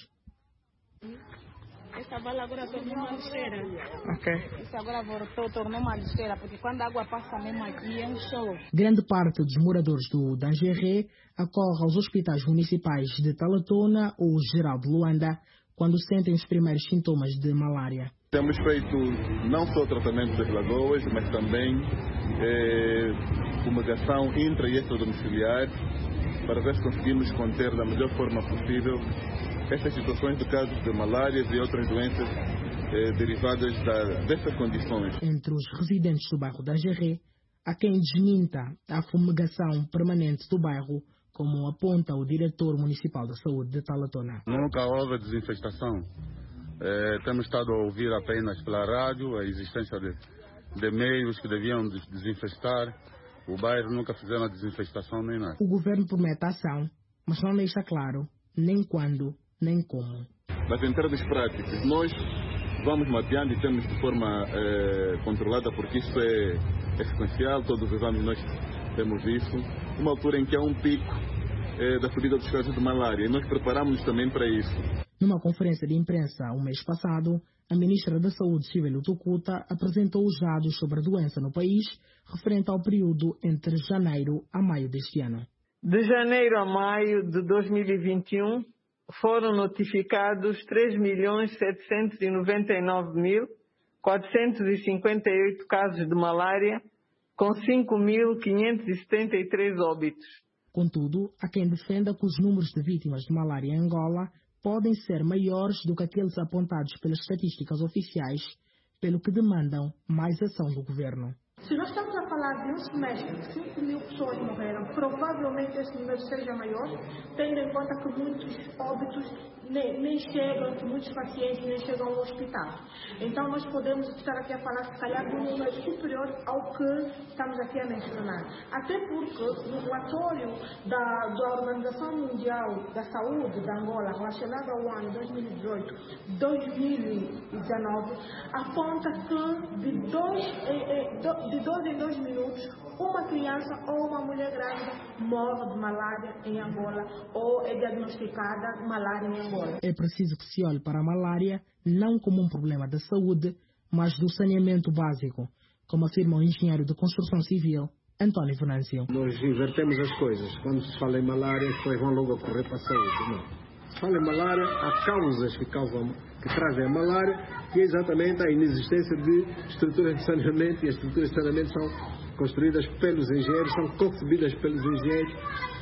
Speaker 9: Essa bala agora tornou uma lixeira.
Speaker 8: Ok.
Speaker 9: Isso agora voltou, tornou uma lixeira, porque quando a água passa mesmo aqui, encheu.
Speaker 7: Grande parte dos moradores do Dangeré acorre aos hospitais municipais de Talatona ou Geral de Luanda quando sentem os primeiros sintomas de malária.
Speaker 10: Temos feito não só tratamento das lagoas, mas também eh, fumigação intra e extradomiciliar para ver se conseguimos conter da melhor forma possível estas situações de casos de malária e outras doenças eh, derivadas da, dessas condições.
Speaker 7: Entre os residentes do bairro Dangeré, há quem desminta a fumigação permanente do bairro, como aponta o diretor municipal da saúde de Talatona.
Speaker 11: Nunca houve desinfestação. Eh, temos estado a ouvir apenas pela rádio a existência de, de meios que deviam desinfestar. O bairro nunca fizeram a desinfestação nem nada.
Speaker 7: O governo promete ação, mas não deixa claro nem quando, nem como.
Speaker 10: Mas em termos práticos, nós vamos mapeando e temos de forma eh, controlada, porque isso é, é sequencial, todos os anos nós temos isso. Uma altura em que há um pico eh, da subida dos casos de malária, e nós preparamos também para isso.
Speaker 7: Numa conferência de imprensa o mês passado, a ministra da Saúde, Cibele Tukuta, apresentou os dados sobre a doença no país, referente ao período entre janeiro a maio deste ano.
Speaker 12: De janeiro a maio de dois mil e vinte e um, foram notificados três milhões setecentos e noventa e nove mil quatrocentos e cinquenta e oito casos de malária, com cinco mil quinhentos e setenta e três óbitos.
Speaker 7: Contudo, há quem defenda que os números de vítimas de malária em Angola podem ser maiores do que aqueles apontados pelas estatísticas oficiais, pelo que demandam mais ação do governo.
Speaker 13: Se nós estamos a falar de um semestre que cinco mil pessoas morreram, provavelmente esse número seja maior, tendo em conta que muitos óbitos nem, nem chegam, que muitos pacientes nem chegam ao hospital. Então nós podemos estar aqui a falar, se calhar, de um número superior ao que estamos aqui a mencionar. Até porque no relatório da, da Organização Mundial da Saúde da Angola, relacionado ao ano dois mil e dezoito a dois mil e dezenove, aponta que de dois, eh, eh, de dois em dois minutos, uma criança ou uma mulher grávida morre de malária em Angola ou é diagnosticada malária em Angola.
Speaker 7: É preciso que se olhe para a malária não como um problema da saúde, mas do saneamento básico, como afirma o engenheiro de construção civil, António Venâncio.
Speaker 14: Nós invertemos as coisas. Quando se fala em malária, as pessoas vão logo a correr para a saúde. Não. Se fala em malária, há causas que, causam, que trazem a malária, que é exatamente a inexistência de estruturas de saneamento, e as estruturas de saneamento são construídas pelos engenheiros, são concebidas pelos engenheiros,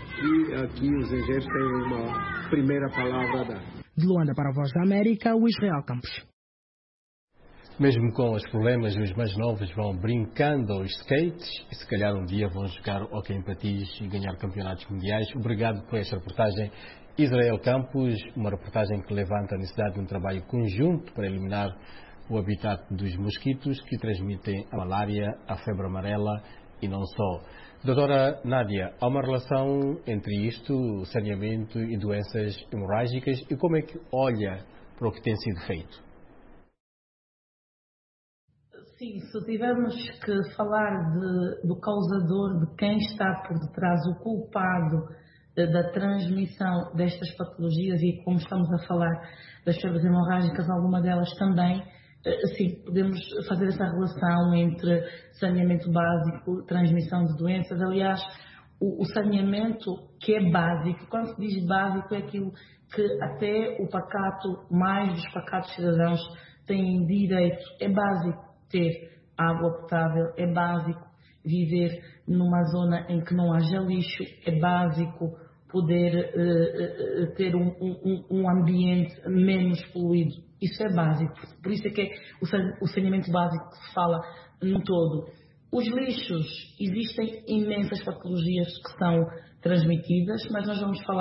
Speaker 14: e aqui os engenheiros têm uma primeira palavra a dar.
Speaker 7: De Luanda para a Voz da América, o Israel Campos.
Speaker 2: Mesmo com os problemas, os mais novos vão brincando aos skates e se calhar um dia vão jogar hóquei em patins e ganhar campeonatos mundiais. Obrigado por esta reportagem, Israel Campos, uma reportagem que levanta a necessidade de um trabalho conjunto para eliminar o habitat dos mosquitos que transmitem a malária, a febre amarela e não só. Doutora Nádia, há uma relação entre isto, saneamento e doenças hemorrágicas, e como é que olha para o que tem sido feito?
Speaker 3: Sim, se tivermos que falar de, do causador, de quem está por detrás, o culpado da transmissão destas patologias, e como estamos a falar das febres hemorrágicas, alguma delas também, sim, podemos fazer essa relação entre saneamento básico, transmissão de doenças. Aliás, o, o saneamento que é básico, quando se diz básico, é aquilo que até o pacato, mais dos pacatos cidadãos, têm direito. É básico ter água potável, é básico viver numa zona em que não haja lixo, é básico poder uh, uh, ter um, um, um ambiente menos poluído. Isso é básico. Por isso é que é o saneamento básico que se fala no todo. Os lixos, existem imensas patologias que são transmitidas, mas nós vamos falar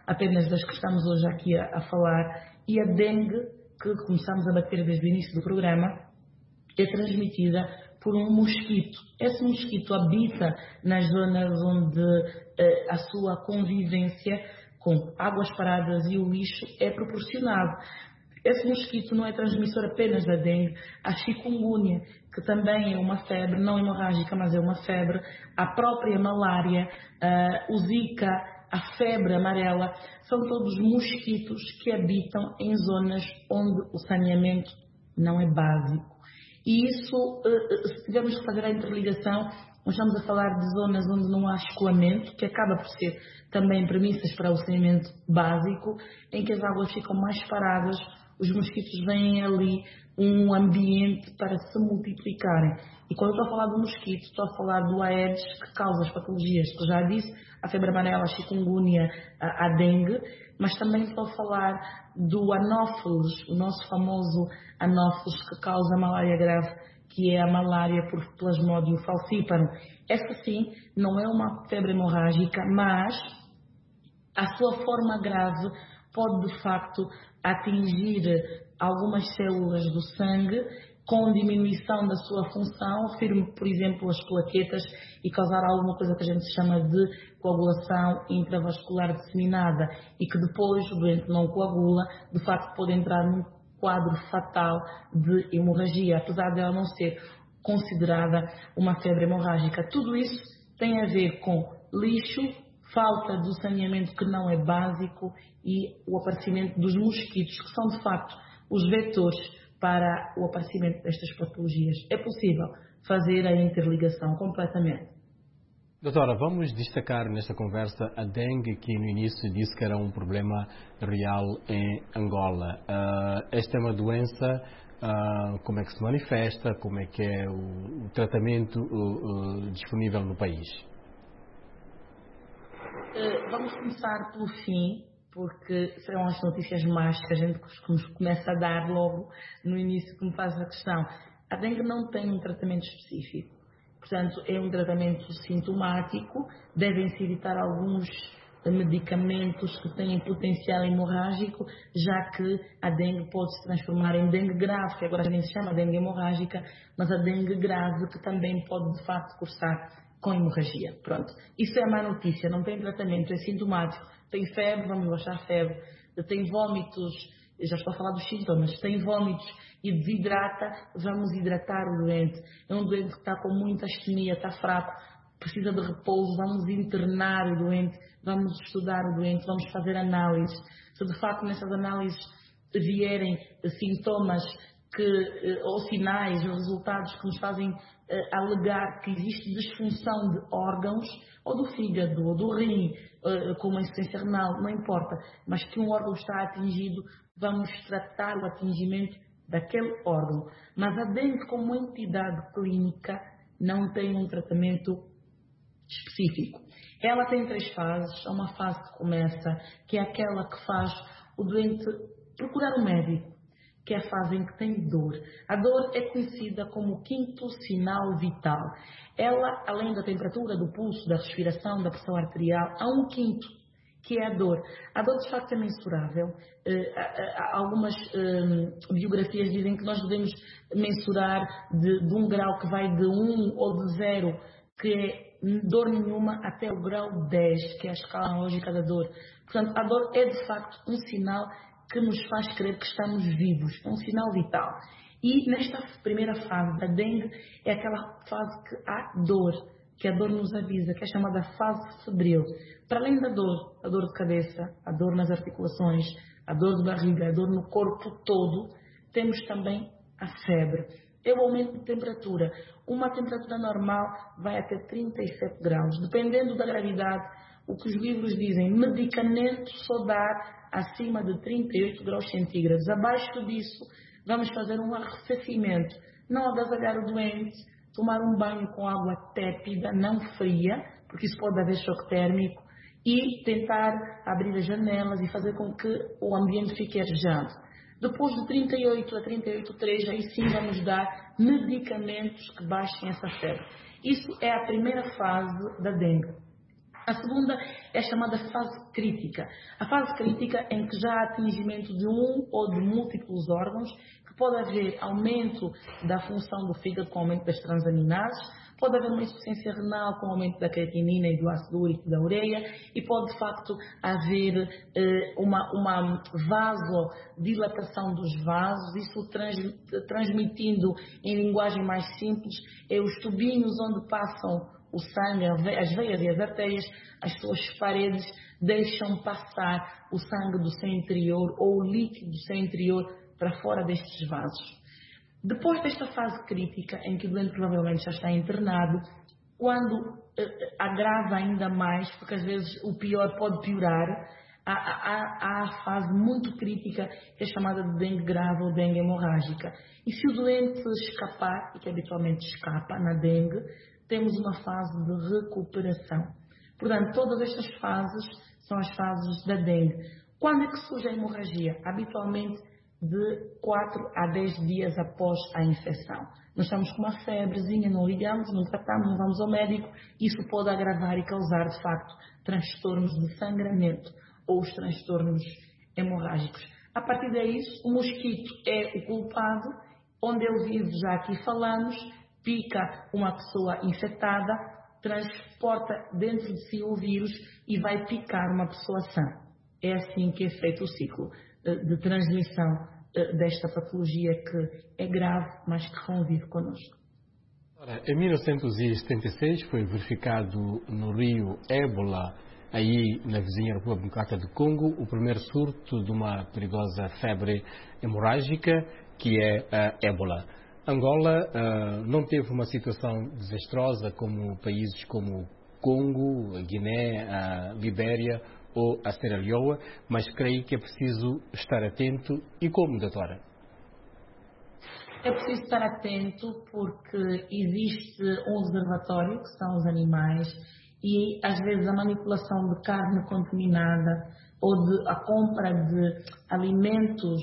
Speaker 3: apenas das que estamos hoje aqui a, a falar, e a dengue, que começamos a bater desde o início do programa, é transmitida por um mosquito. Esse mosquito habita nas zonas onde eh, a sua convivência com águas paradas e o lixo é proporcionado. Esse mosquito não é transmissor apenas da dengue, a chikungunya, que também é uma febre, não hemorrágica, mas é uma febre, a própria malária, uh, o zika, a febre amarela, são todos mosquitos que habitam em zonas onde o saneamento não é básico. E isso, uh, se tivermos que fazer a interligação, nós estamos a falar de zonas onde não há escoamento, que acaba por ser também premissas para o saneamento básico, em que as águas ficam mais paradas, os mosquitos vêm ali um ambiente para se multiplicarem. E quando eu estou a falar do mosquito, estou a falar do Aedes, que causa as patologias que eu já disse, a febre amarela, a chikungunya, a, a dengue, mas também estou a falar do anófeles, o nosso famoso anófeles que causa a malária grave, que é a malária por plasmódio falciparum. Essa sim não é uma febre hemorrágica, mas a sua forma grave pode de facto atingir algumas células do sangue com diminuição da sua função, firme, por exemplo, as plaquetas, e causar alguma coisa que a gente chama de coagulação intravascular disseminada, e que depois o doente não coagula, de facto pode entrar num quadro fatal de hemorragia, apesar de ela não ser considerada uma febre hemorrágica. Tudo isso tem a ver com lixo, falta do saneamento que não é básico e o aparecimento dos mosquitos, que são de facto os vetores para o aparecimento destas patologias. É possível fazer a interligação completamente.
Speaker 2: Doutora, vamos destacar nesta conversa a dengue, que no início disse que era um problema real em Angola. Uh, esta é uma doença, uh, como é que se manifesta, como é que é o, o tratamento uh, uh, disponível no país?
Speaker 3: Uh, vamos começar pelo fim, porque serão as notícias más que a gente começa a dar logo no início que me faz a questão. A dengue não tem um tratamento específico, portanto é um tratamento sintomático, devem-se evitar alguns medicamentos que têm potencial hemorrágico, já que a dengue pode se transformar em dengue grave, que agora nem se chama dengue hemorrágica, mas a dengue grave, que também pode de facto cursar com hemorragia. Pronto, isso é a má notícia, não tem tratamento, é sintomático. Tem febre, vamos baixar a febre. Tem vômitos, eu já estou a falar dos sintomas, tem vômitos e desidrata, vamos hidratar o doente. É um doente que está com muita astenia, está fraco, precisa de repouso, vamos internar o doente, vamos estudar o doente, vamos fazer análises. Se de facto nessas análises vierem sintomas que, ou sinais, ou resultados que nos fazem uh, alegar que existe disfunção de órgãos, ou do fígado, ou do rim, uh, como a insuficiência renal, não importa, mas que um órgão está atingido, vamos tratar o atingimento daquele órgão. Mas a dengue, como entidade clínica, não tem um tratamento específico. Ela tem três fases. Há uma fase que começa, que é aquela que faz o doente procurar um médico, que é a fase em que tem dor. A dor é conhecida como o quinto sinal vital. Ela, além da temperatura, do pulso, da respiração, da pressão arterial, há um quinto, que é a dor. A dor, de facto, é mensurável. Uh, algumas uh, biografias dizem que nós devemos mensurar de, de um grau que vai de um ou de zero, que é dor nenhuma, até o grau dez, que é a escala analógica da dor. Portanto, a dor é, de facto, um sinal que nos faz crer que estamos vivos, é um sinal vital. E nesta primeira fase da dengue é aquela fase que há dor, que a dor nos avisa, que é chamada fase febril. Para além da dor, a dor de cabeça, a dor nas articulações, a dor de barriga, a dor no corpo todo, temos também a febre. É o aumento de temperatura. Uma temperatura normal vai até trinta e sete graus, dependendo da gravidade. O que os livros dizem, medicamento só dá acima de trinta e oito graus centígrados. Abaixo disso, vamos fazer um arrefecimento. Não agasalhar o doente, tomar um banho com água tépida, não fria, porque isso pode haver choque térmico, e tentar abrir as janelas e fazer com que o ambiente fique arejado. Depois de trinta e oito a trinta e oito vírgula três, aí sim vamos dar medicamentos que baixem essa febre. Isso é a primeira fase da dengue. A segunda é a chamada fase crítica. A fase crítica em que já há atingimento de um ou de múltiplos órgãos, que pode haver aumento da função do fígado com aumento das transaminases, pode haver uma insuficiência renal com aumento da creatinina e do ácido úrico da ureia e pode de facto haver eh, uma, uma vasodilatação dos vasos, isso trans, transmitindo em linguagem mais simples, é os tubinhos onde passam o sangue, as veias e as artérias, as suas paredes deixam passar o sangue do seu interior ou o líquido do seu interior para fora destes vasos. Depois desta fase crítica, em que o doente provavelmente já está internado, quando eh, agrava ainda mais, porque às vezes o pior pode piorar, há, há, há a fase muito crítica, que é chamada de dengue grave ou dengue hemorrágica. E se o doente escapar, e que habitualmente escapa na dengue, temos uma fase de recuperação. Portanto, todas estas fases são as fases da dengue. Quando é que surge a hemorragia? Habitualmente de quatro a dez dias após a infecção. Nós estamos com uma febrezinha, não ligamos, não tratamos, não vamos ao médico. Isso pode agravar e causar, de facto, transtornos de sangramento ou os transtornos hemorrágicos. A partir daí, o mosquito é o culpado, onde ele vive, já aqui falamos, pica uma pessoa infectada, transporta dentro de si o vírus e vai picar uma pessoa sã. É assim que é feito o ciclo de transmissão desta patologia que é grave, mas que convive connosco.
Speaker 2: Em mil novecentos e setenta e seis foi verificado no rio Ébola, aí na vizinha República Democrática do Congo, o primeiro surto de uma perigosa febre hemorrágica, que é a Ébola. Angola uh, não teve uma situação desastrosa como países como Congo, a Guiné, a Libéria ou a Sierra Leoa, mas creio que é preciso estar atento. E como, doutora?
Speaker 3: É preciso estar atento porque existe um observatório, que são os animais, e às vezes a manipulação de carne contaminada ou de, a compra de alimentos,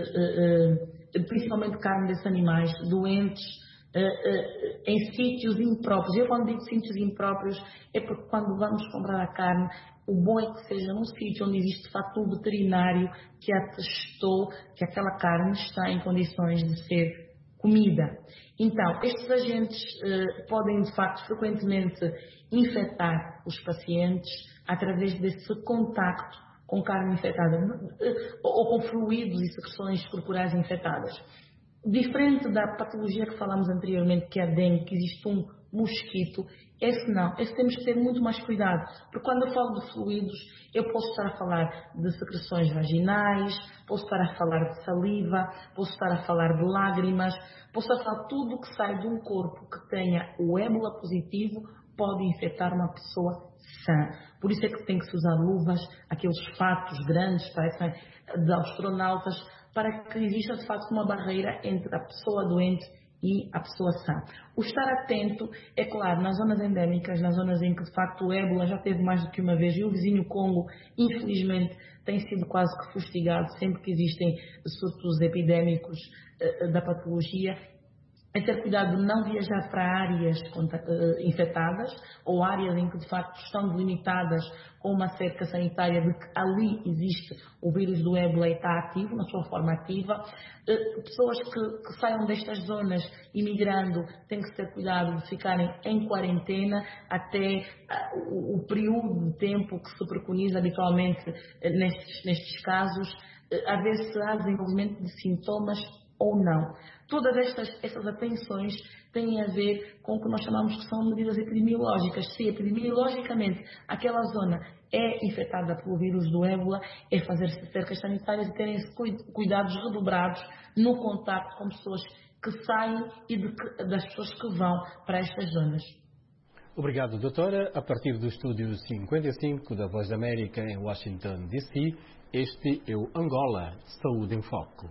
Speaker 3: uh, uh, principalmente carne desses animais doentes, uh, uh, em sítios impróprios. Eu quando digo sítios impróprios é porque quando vamos comprar a carne, o bom é que seja num sítio onde existe de facto um veterinário que atestou que aquela carne está em condições de ser comida. Então, estes agentes uh, podem de facto frequentemente infectar os pacientes através desse contacto com carne infectada uh, ou com fluidos e secreções corporais infectadas. Diferente da patologia que falamos anteriormente, que é a dengue, que existe um mosquito, esse não, esse temos que ter muito mais cuidado, porque quando eu falo de fluidos, eu posso estar a falar de secreções vaginais, posso estar a falar de saliva, posso estar a falar de lágrimas, posso estar a falar tudo que sai de um corpo que tenha o ébola positivo, pode infectar uma pessoa sã. Por isso é que tem que se usar luvas, aqueles fatos grandes, parecem de astronautas, para que exista de facto uma barreira entre a pessoa doente e a pessoa sã. O estar atento, é claro, nas zonas endémicas, nas zonas em que de facto o ébola já teve mais do que uma vez, e o vizinho Congo, infelizmente, tem sido quase que fustigado sempre que existem surtos epidémicos uh, da patologia, é ter cuidado de não viajar para áreas infectadas ou áreas em que de facto estão delimitadas com uma cerca sanitária de que ali existe o vírus do ébola e está ativo, na sua forma ativa. Pessoas que, que saiam destas zonas imigrando têm que ter cuidado de ficarem em quarentena até o, o período de tempo que se preconiza habitualmente nestes, nestes casos, a ver se há desenvolvimento de sintomas ou não. Todas estas, estas atenções têm a ver com o que nós chamamos que são medidas epidemiológicas. Se epidemiologicamente aquela zona é infectada pelo vírus do ébola, é fazer-se cercas sanitárias e terem cuidados redobrados no contacto com pessoas que saem e de que, das pessoas que vão para estas zonas.
Speaker 2: Obrigado, doutora. A partir do estúdio cinquenta e cinco da Voz da América em Washington, D C, este é o Angola Saúde em Foco.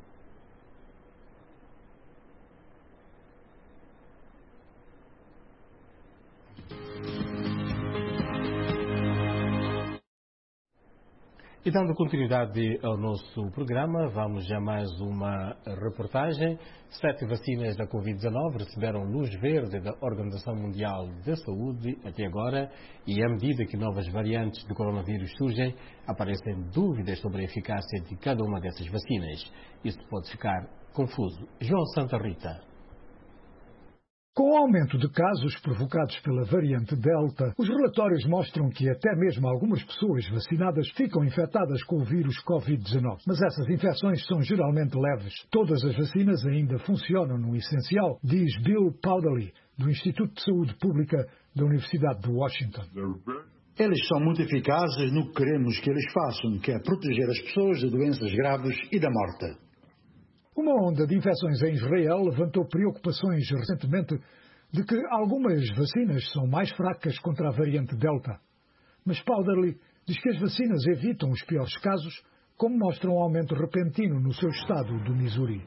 Speaker 2: E E dando continuidade ao nosso programa, vamos já mais uma reportagem. Sete vacinas da covid dezenove receberam luz verde da Organização Mundial da Saúde até agora e, à medida que novas variantes do coronavírus surgem, aparecem dúvidas sobre a eficácia de cada uma dessas vacinas. Isso pode ficar confuso. João Santa Rita.
Speaker 15: Com o aumento de casos provocados pela variante Delta, os relatórios mostram que até mesmo algumas pessoas vacinadas ficam infectadas com o vírus covid dezenove. Mas essas infecções são geralmente leves. Todas as vacinas ainda funcionam no essencial, diz Bill Powderly, do Instituto de Saúde Pública da Universidade de Washington.
Speaker 16: Eles são muito eficazes no que queremos que eles façam, que é proteger as pessoas de doenças graves e da morte.
Speaker 15: Uma onda de infecções em Israel levantou preocupações recentemente de que algumas vacinas são mais fracas contra a variante Delta. Mas Powderly diz que as vacinas evitam os piores casos, como mostra um aumento repentino no seu estado do Missouri.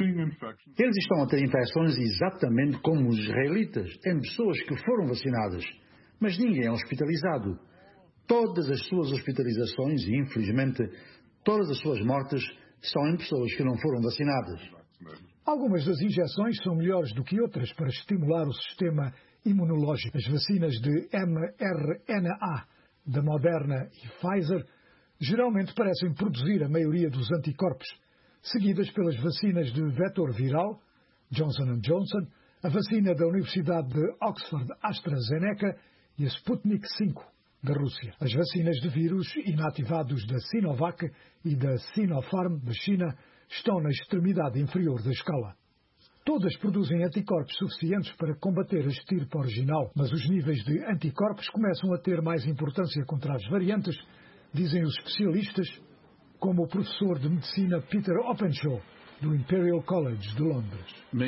Speaker 16: Eles estão a ter infecções exatamente como os israelitas, em pessoas que foram vacinadas, mas ninguém é hospitalizado. Todas as suas hospitalizações e, infelizmente, todas as suas mortes são em pessoas que não foram vacinadas.
Speaker 15: Algumas das injeções são melhores do que outras para estimular o sistema imunológico. As vacinas de M R N A da Moderna e Pfizer geralmente parecem produzir a maioria dos anticorpos, seguidas pelas vacinas de vetor viral, Johnson and Johnson, a vacina da Universidade de Oxford AstraZeneca e a Sputnik cinco da Rússia. As vacinas de vírus inativados da Sinovac e da Sinopharm da China estão na extremidade inferior da escala. Todas produzem anticorpos suficientes para combater a estirpe original, mas os níveis de anticorpos começam a ter mais importância contra as variantes, dizem os especialistas, como o professor de medicina Peter Openshaw, do Imperial College de Londres.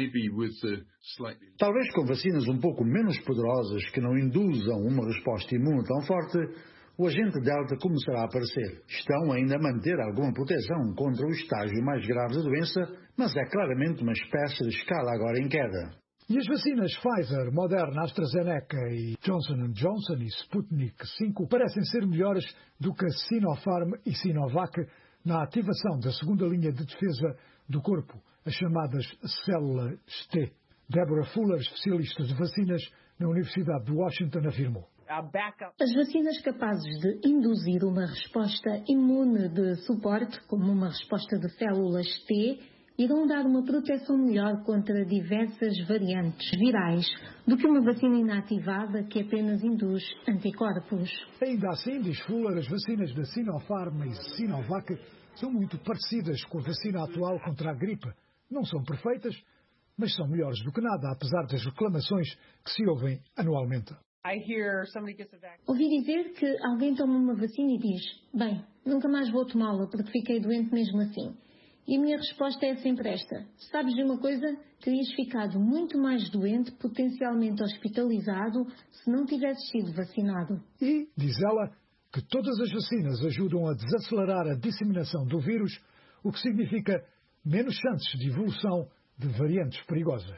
Speaker 16: Talvez com vacinas um pouco menos poderosas que não induzam uma resposta imune tão forte, o agente Delta começará a aparecer. Estão ainda a manter alguma proteção contra o estágio mais grave da doença, mas é claramente uma espécie de escala agora em queda.
Speaker 15: E as vacinas Pfizer, Moderna, AstraZeneca e Johnson and Johnson e Sputnik cinco parecem ser melhores do que a Sinopharm e Sinovac na ativação da segunda linha de defesa do corpo, as chamadas células T. Deborah Fuller, especialista de vacinas na Universidade de Washington, afirmou:
Speaker 17: as vacinas capazes de induzir uma resposta imune de suporte, como uma resposta de células T, irão dar uma proteção melhor contra diversas variantes virais do que uma vacina inativada que apenas induz anticorpos.
Speaker 15: Ainda assim, diz Fuller, as vacinas da Sinopharm e Sinovac são muito parecidas com a vacina atual contra a gripe. Não são perfeitas, mas são melhores do que nada, apesar das reclamações que se ouvem anualmente.
Speaker 17: Ouvi dizer que alguém toma uma vacina e diz: bem, nunca mais vou tomá-la porque fiquei doente mesmo assim. E a minha resposta é sempre esta: sabes de uma coisa? Terias ficado muito mais doente, potencialmente hospitalizado, se não tivesses sido vacinado.
Speaker 15: E, diz ela, que todas as vacinas ajudam a desacelerar a disseminação do vírus, o que significa menos chances de evolução de variantes perigosas.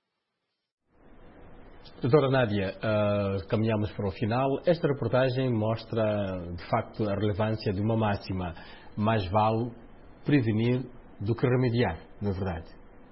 Speaker 2: Doutora Nádia, uh, caminhamos para o final. Esta reportagem mostra, de facto, a relevância de uma máxima: mais vale prevenir do que remediar, na verdade.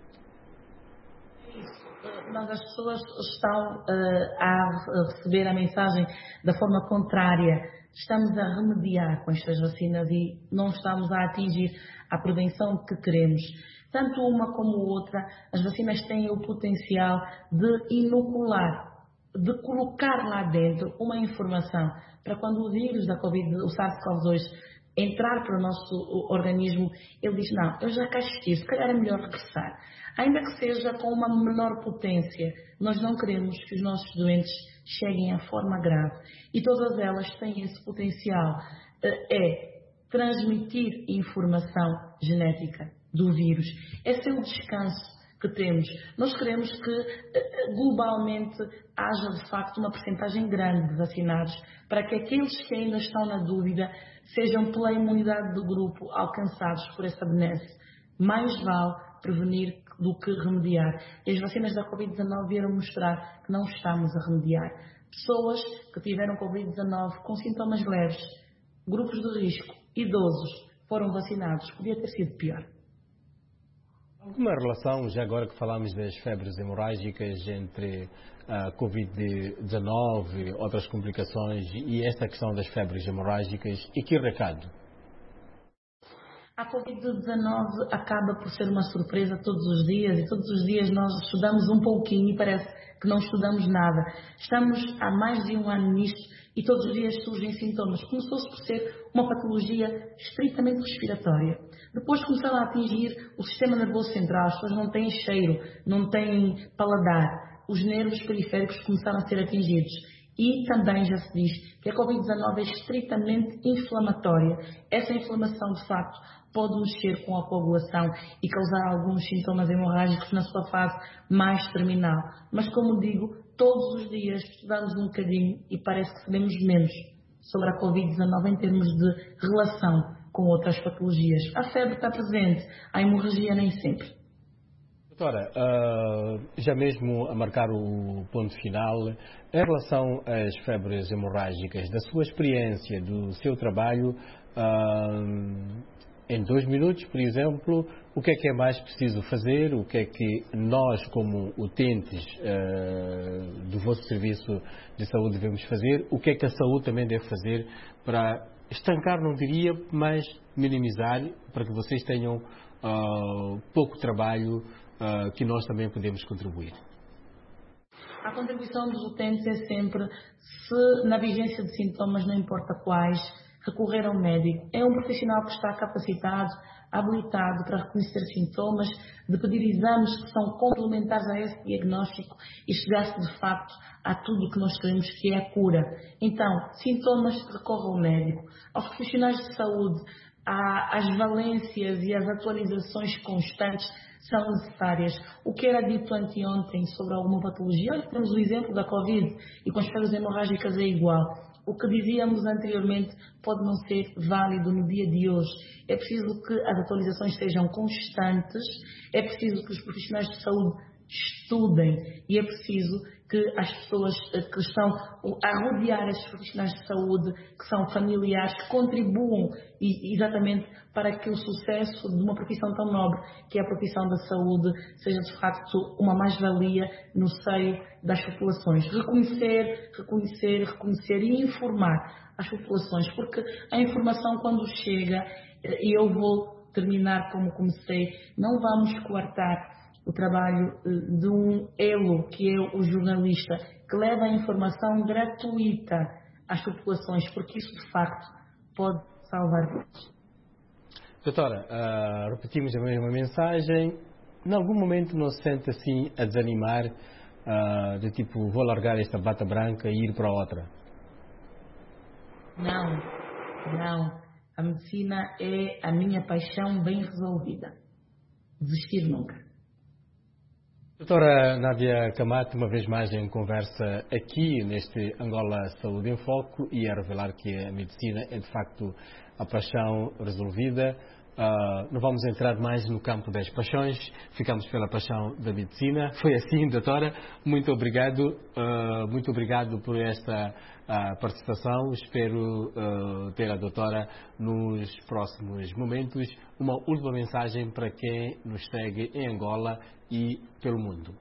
Speaker 3: Mas as pessoas estão uh, a receber a mensagem da forma contrária. Estamos a remediar com estas vacinas e não estamos a atingir a prevenção que queremos. Tanto uma como outra, as vacinas têm o potencial de inocular, de colocar lá dentro uma informação para quando o vírus da Covid, o SARS-CoV dois, entrar para o nosso organismo, ele diz: não, eu já cá estive, se calhar é melhor regressar. Ainda que seja com uma menor potência, nós não queremos que os nossos doentes cheguem à forma grave. E todas elas têm esse potencial, é transmitir informação genética do vírus. Esse é o descanso que temos. Nós queremos que globalmente haja de facto uma percentagem grande de vacinados, para que aqueles que ainda estão na dúvida sejam pela imunidade do grupo alcançados por essa benesse. Mais vale prevenir do que remediar. E as vacinas da Covid dezanove vieram mostrar que não estamos a remediar. Pessoas que tiveram Covid dezanove com sintomas leves, grupos de risco, idosos foram vacinados. Podia ter sido pior.
Speaker 2: Alguma relação, já agora que falamos das febres hemorrágicas, entre a covid dezenove, outras complicações e esta questão das febres hemorrágicas? E que recado?
Speaker 3: A covid dezenove acaba por ser uma surpresa todos os dias e todos os dias nós estudamos um pouquinho e parece que não estudamos nada. Estamos há mais de um ano nisto e todos os dias surgem sintomas. Começou-se por ser uma patologia estritamente respiratória. Depois começaram a atingir o sistema nervoso central. As pessoas não têm cheiro, não têm paladar. Os nervos periféricos começaram a ser atingidos. E também já se diz que a covid dezenove é estritamente inflamatória. Essa inflamação, de facto, pode mexer com a coagulação e causar alguns sintomas hemorrágicos na sua fase mais terminal. Mas, como digo, todos os dias estudamos um bocadinho e parece que sabemos menos sobre a covid dezenove em termos de relação com outras patologias. A febre está presente, a hemorragia nem sempre.
Speaker 2: Doutora, uh, já mesmo a marcar o ponto final, em relação às febres hemorrágicas, da sua experiência, do seu trabalho, uh, em dois minutos, por exemplo, o que é que é mais preciso fazer, o que é que nós, como utentes uh, do vosso serviço de saúde, devemos fazer, o que é que a saúde também deve fazer para estancar, não diria, mas minimizar, para que vocês tenham uh, pouco trabalho, Uh, que nós também podemos contribuir.
Speaker 3: A contribuição dos utentes é sempre, se na vigência de sintomas, não importa quais, recorrer ao médico. É um profissional que está capacitado, habilitado para reconhecer sintomas, de pedir exames que são complementares a esse diagnóstico e chegar-se de facto a tudo o que nós queremos, que é a cura. Então, sintomas, recorra ao médico. Aos profissionais de saúde, as valências e as atualizações constantes são necessárias. O que era dito anteontem sobre alguma patologia, olha, temos o exemplo da Covid e com as febres hemorrágicas é igual. O que dizíamos anteriormente pode não ser válido no dia de hoje. É preciso que as atualizações sejam constantes, é preciso que os profissionais de saúde estudem e é preciso que as pessoas que estão a rodear esses profissionais de saúde, que são familiares, que contribuam exatamente para que o sucesso de uma profissão tão nobre, que é a profissão da saúde, seja de facto uma mais-valia no seio das populações. Reconhecer, reconhecer, reconhecer e informar as populações, porque a informação quando chega, e eu vou terminar como comecei, não vamos coartar o trabalho de um elo que é o jornalista, que leva a informação gratuita às populações, porque isso de facto pode salvar vidas.
Speaker 2: Doutora, uh, repetimos a mesma mensagem. Em algum momento não se sente assim a desanimar, uh, de tipo, vou largar esta bata branca e ir para outra?
Speaker 3: Não, não. A medicina é a minha paixão bem resolvida. Desistir nunca.
Speaker 2: Doutora Nádia Camatte, uma vez mais em conversa aqui neste Angola Saúde em Foco, e a revelar que a medicina é de facto a paixão resolvida. Uh, não vamos entrar mais no campo das paixões, ficamos pela paixão da medicina. Foi assim, doutora. Muito obrigado, uh, muito obrigado por esta uh, participação. Espero uh, ter a doutora nos próximos momentos. Uma última mensagem para quem nos segue em Angola e pelo mundo.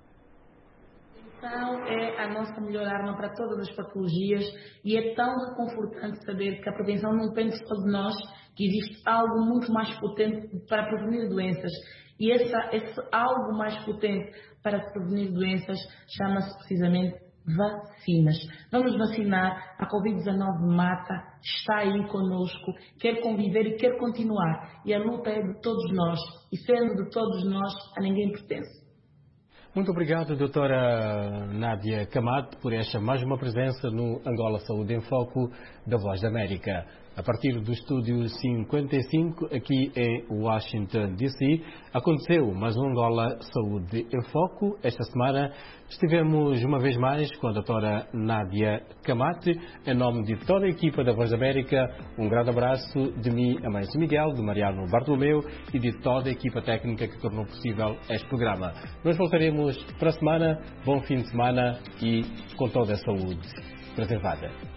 Speaker 3: A prevenção é a nossa melhor arma para todas as patologias e é tão reconfortante saber que a prevenção não depende só de nós, que existe algo muito mais potente para prevenir doenças. E essa, esse algo mais potente para prevenir doenças chama-se precisamente vacinas. Vamos vacinar. A covid dezenove mata, está aí conosco, quer conviver e quer continuar. E a luta é de todos nós. E sendo de todos nós, a ninguém pertence.
Speaker 2: Muito obrigado, doutora Nádia Camatte, por esta mais uma presença no Angola Saúde em Foco da Voz da América. A partir do estúdio cinquenta e cinco, aqui em Washington, D C, aconteceu mais um Angola Saúde em Foco. Esta semana estivemos uma vez mais com a doutora Nádia Camatte. Em nome de toda a equipa da Voz da América, um grande abraço de mim, a Mãe Miguel, de Mariano Bartolomeu e de toda a equipa técnica que tornou possível este programa. Nós voltaremos para a semana. Bom fim de semana e com toda a saúde preservada.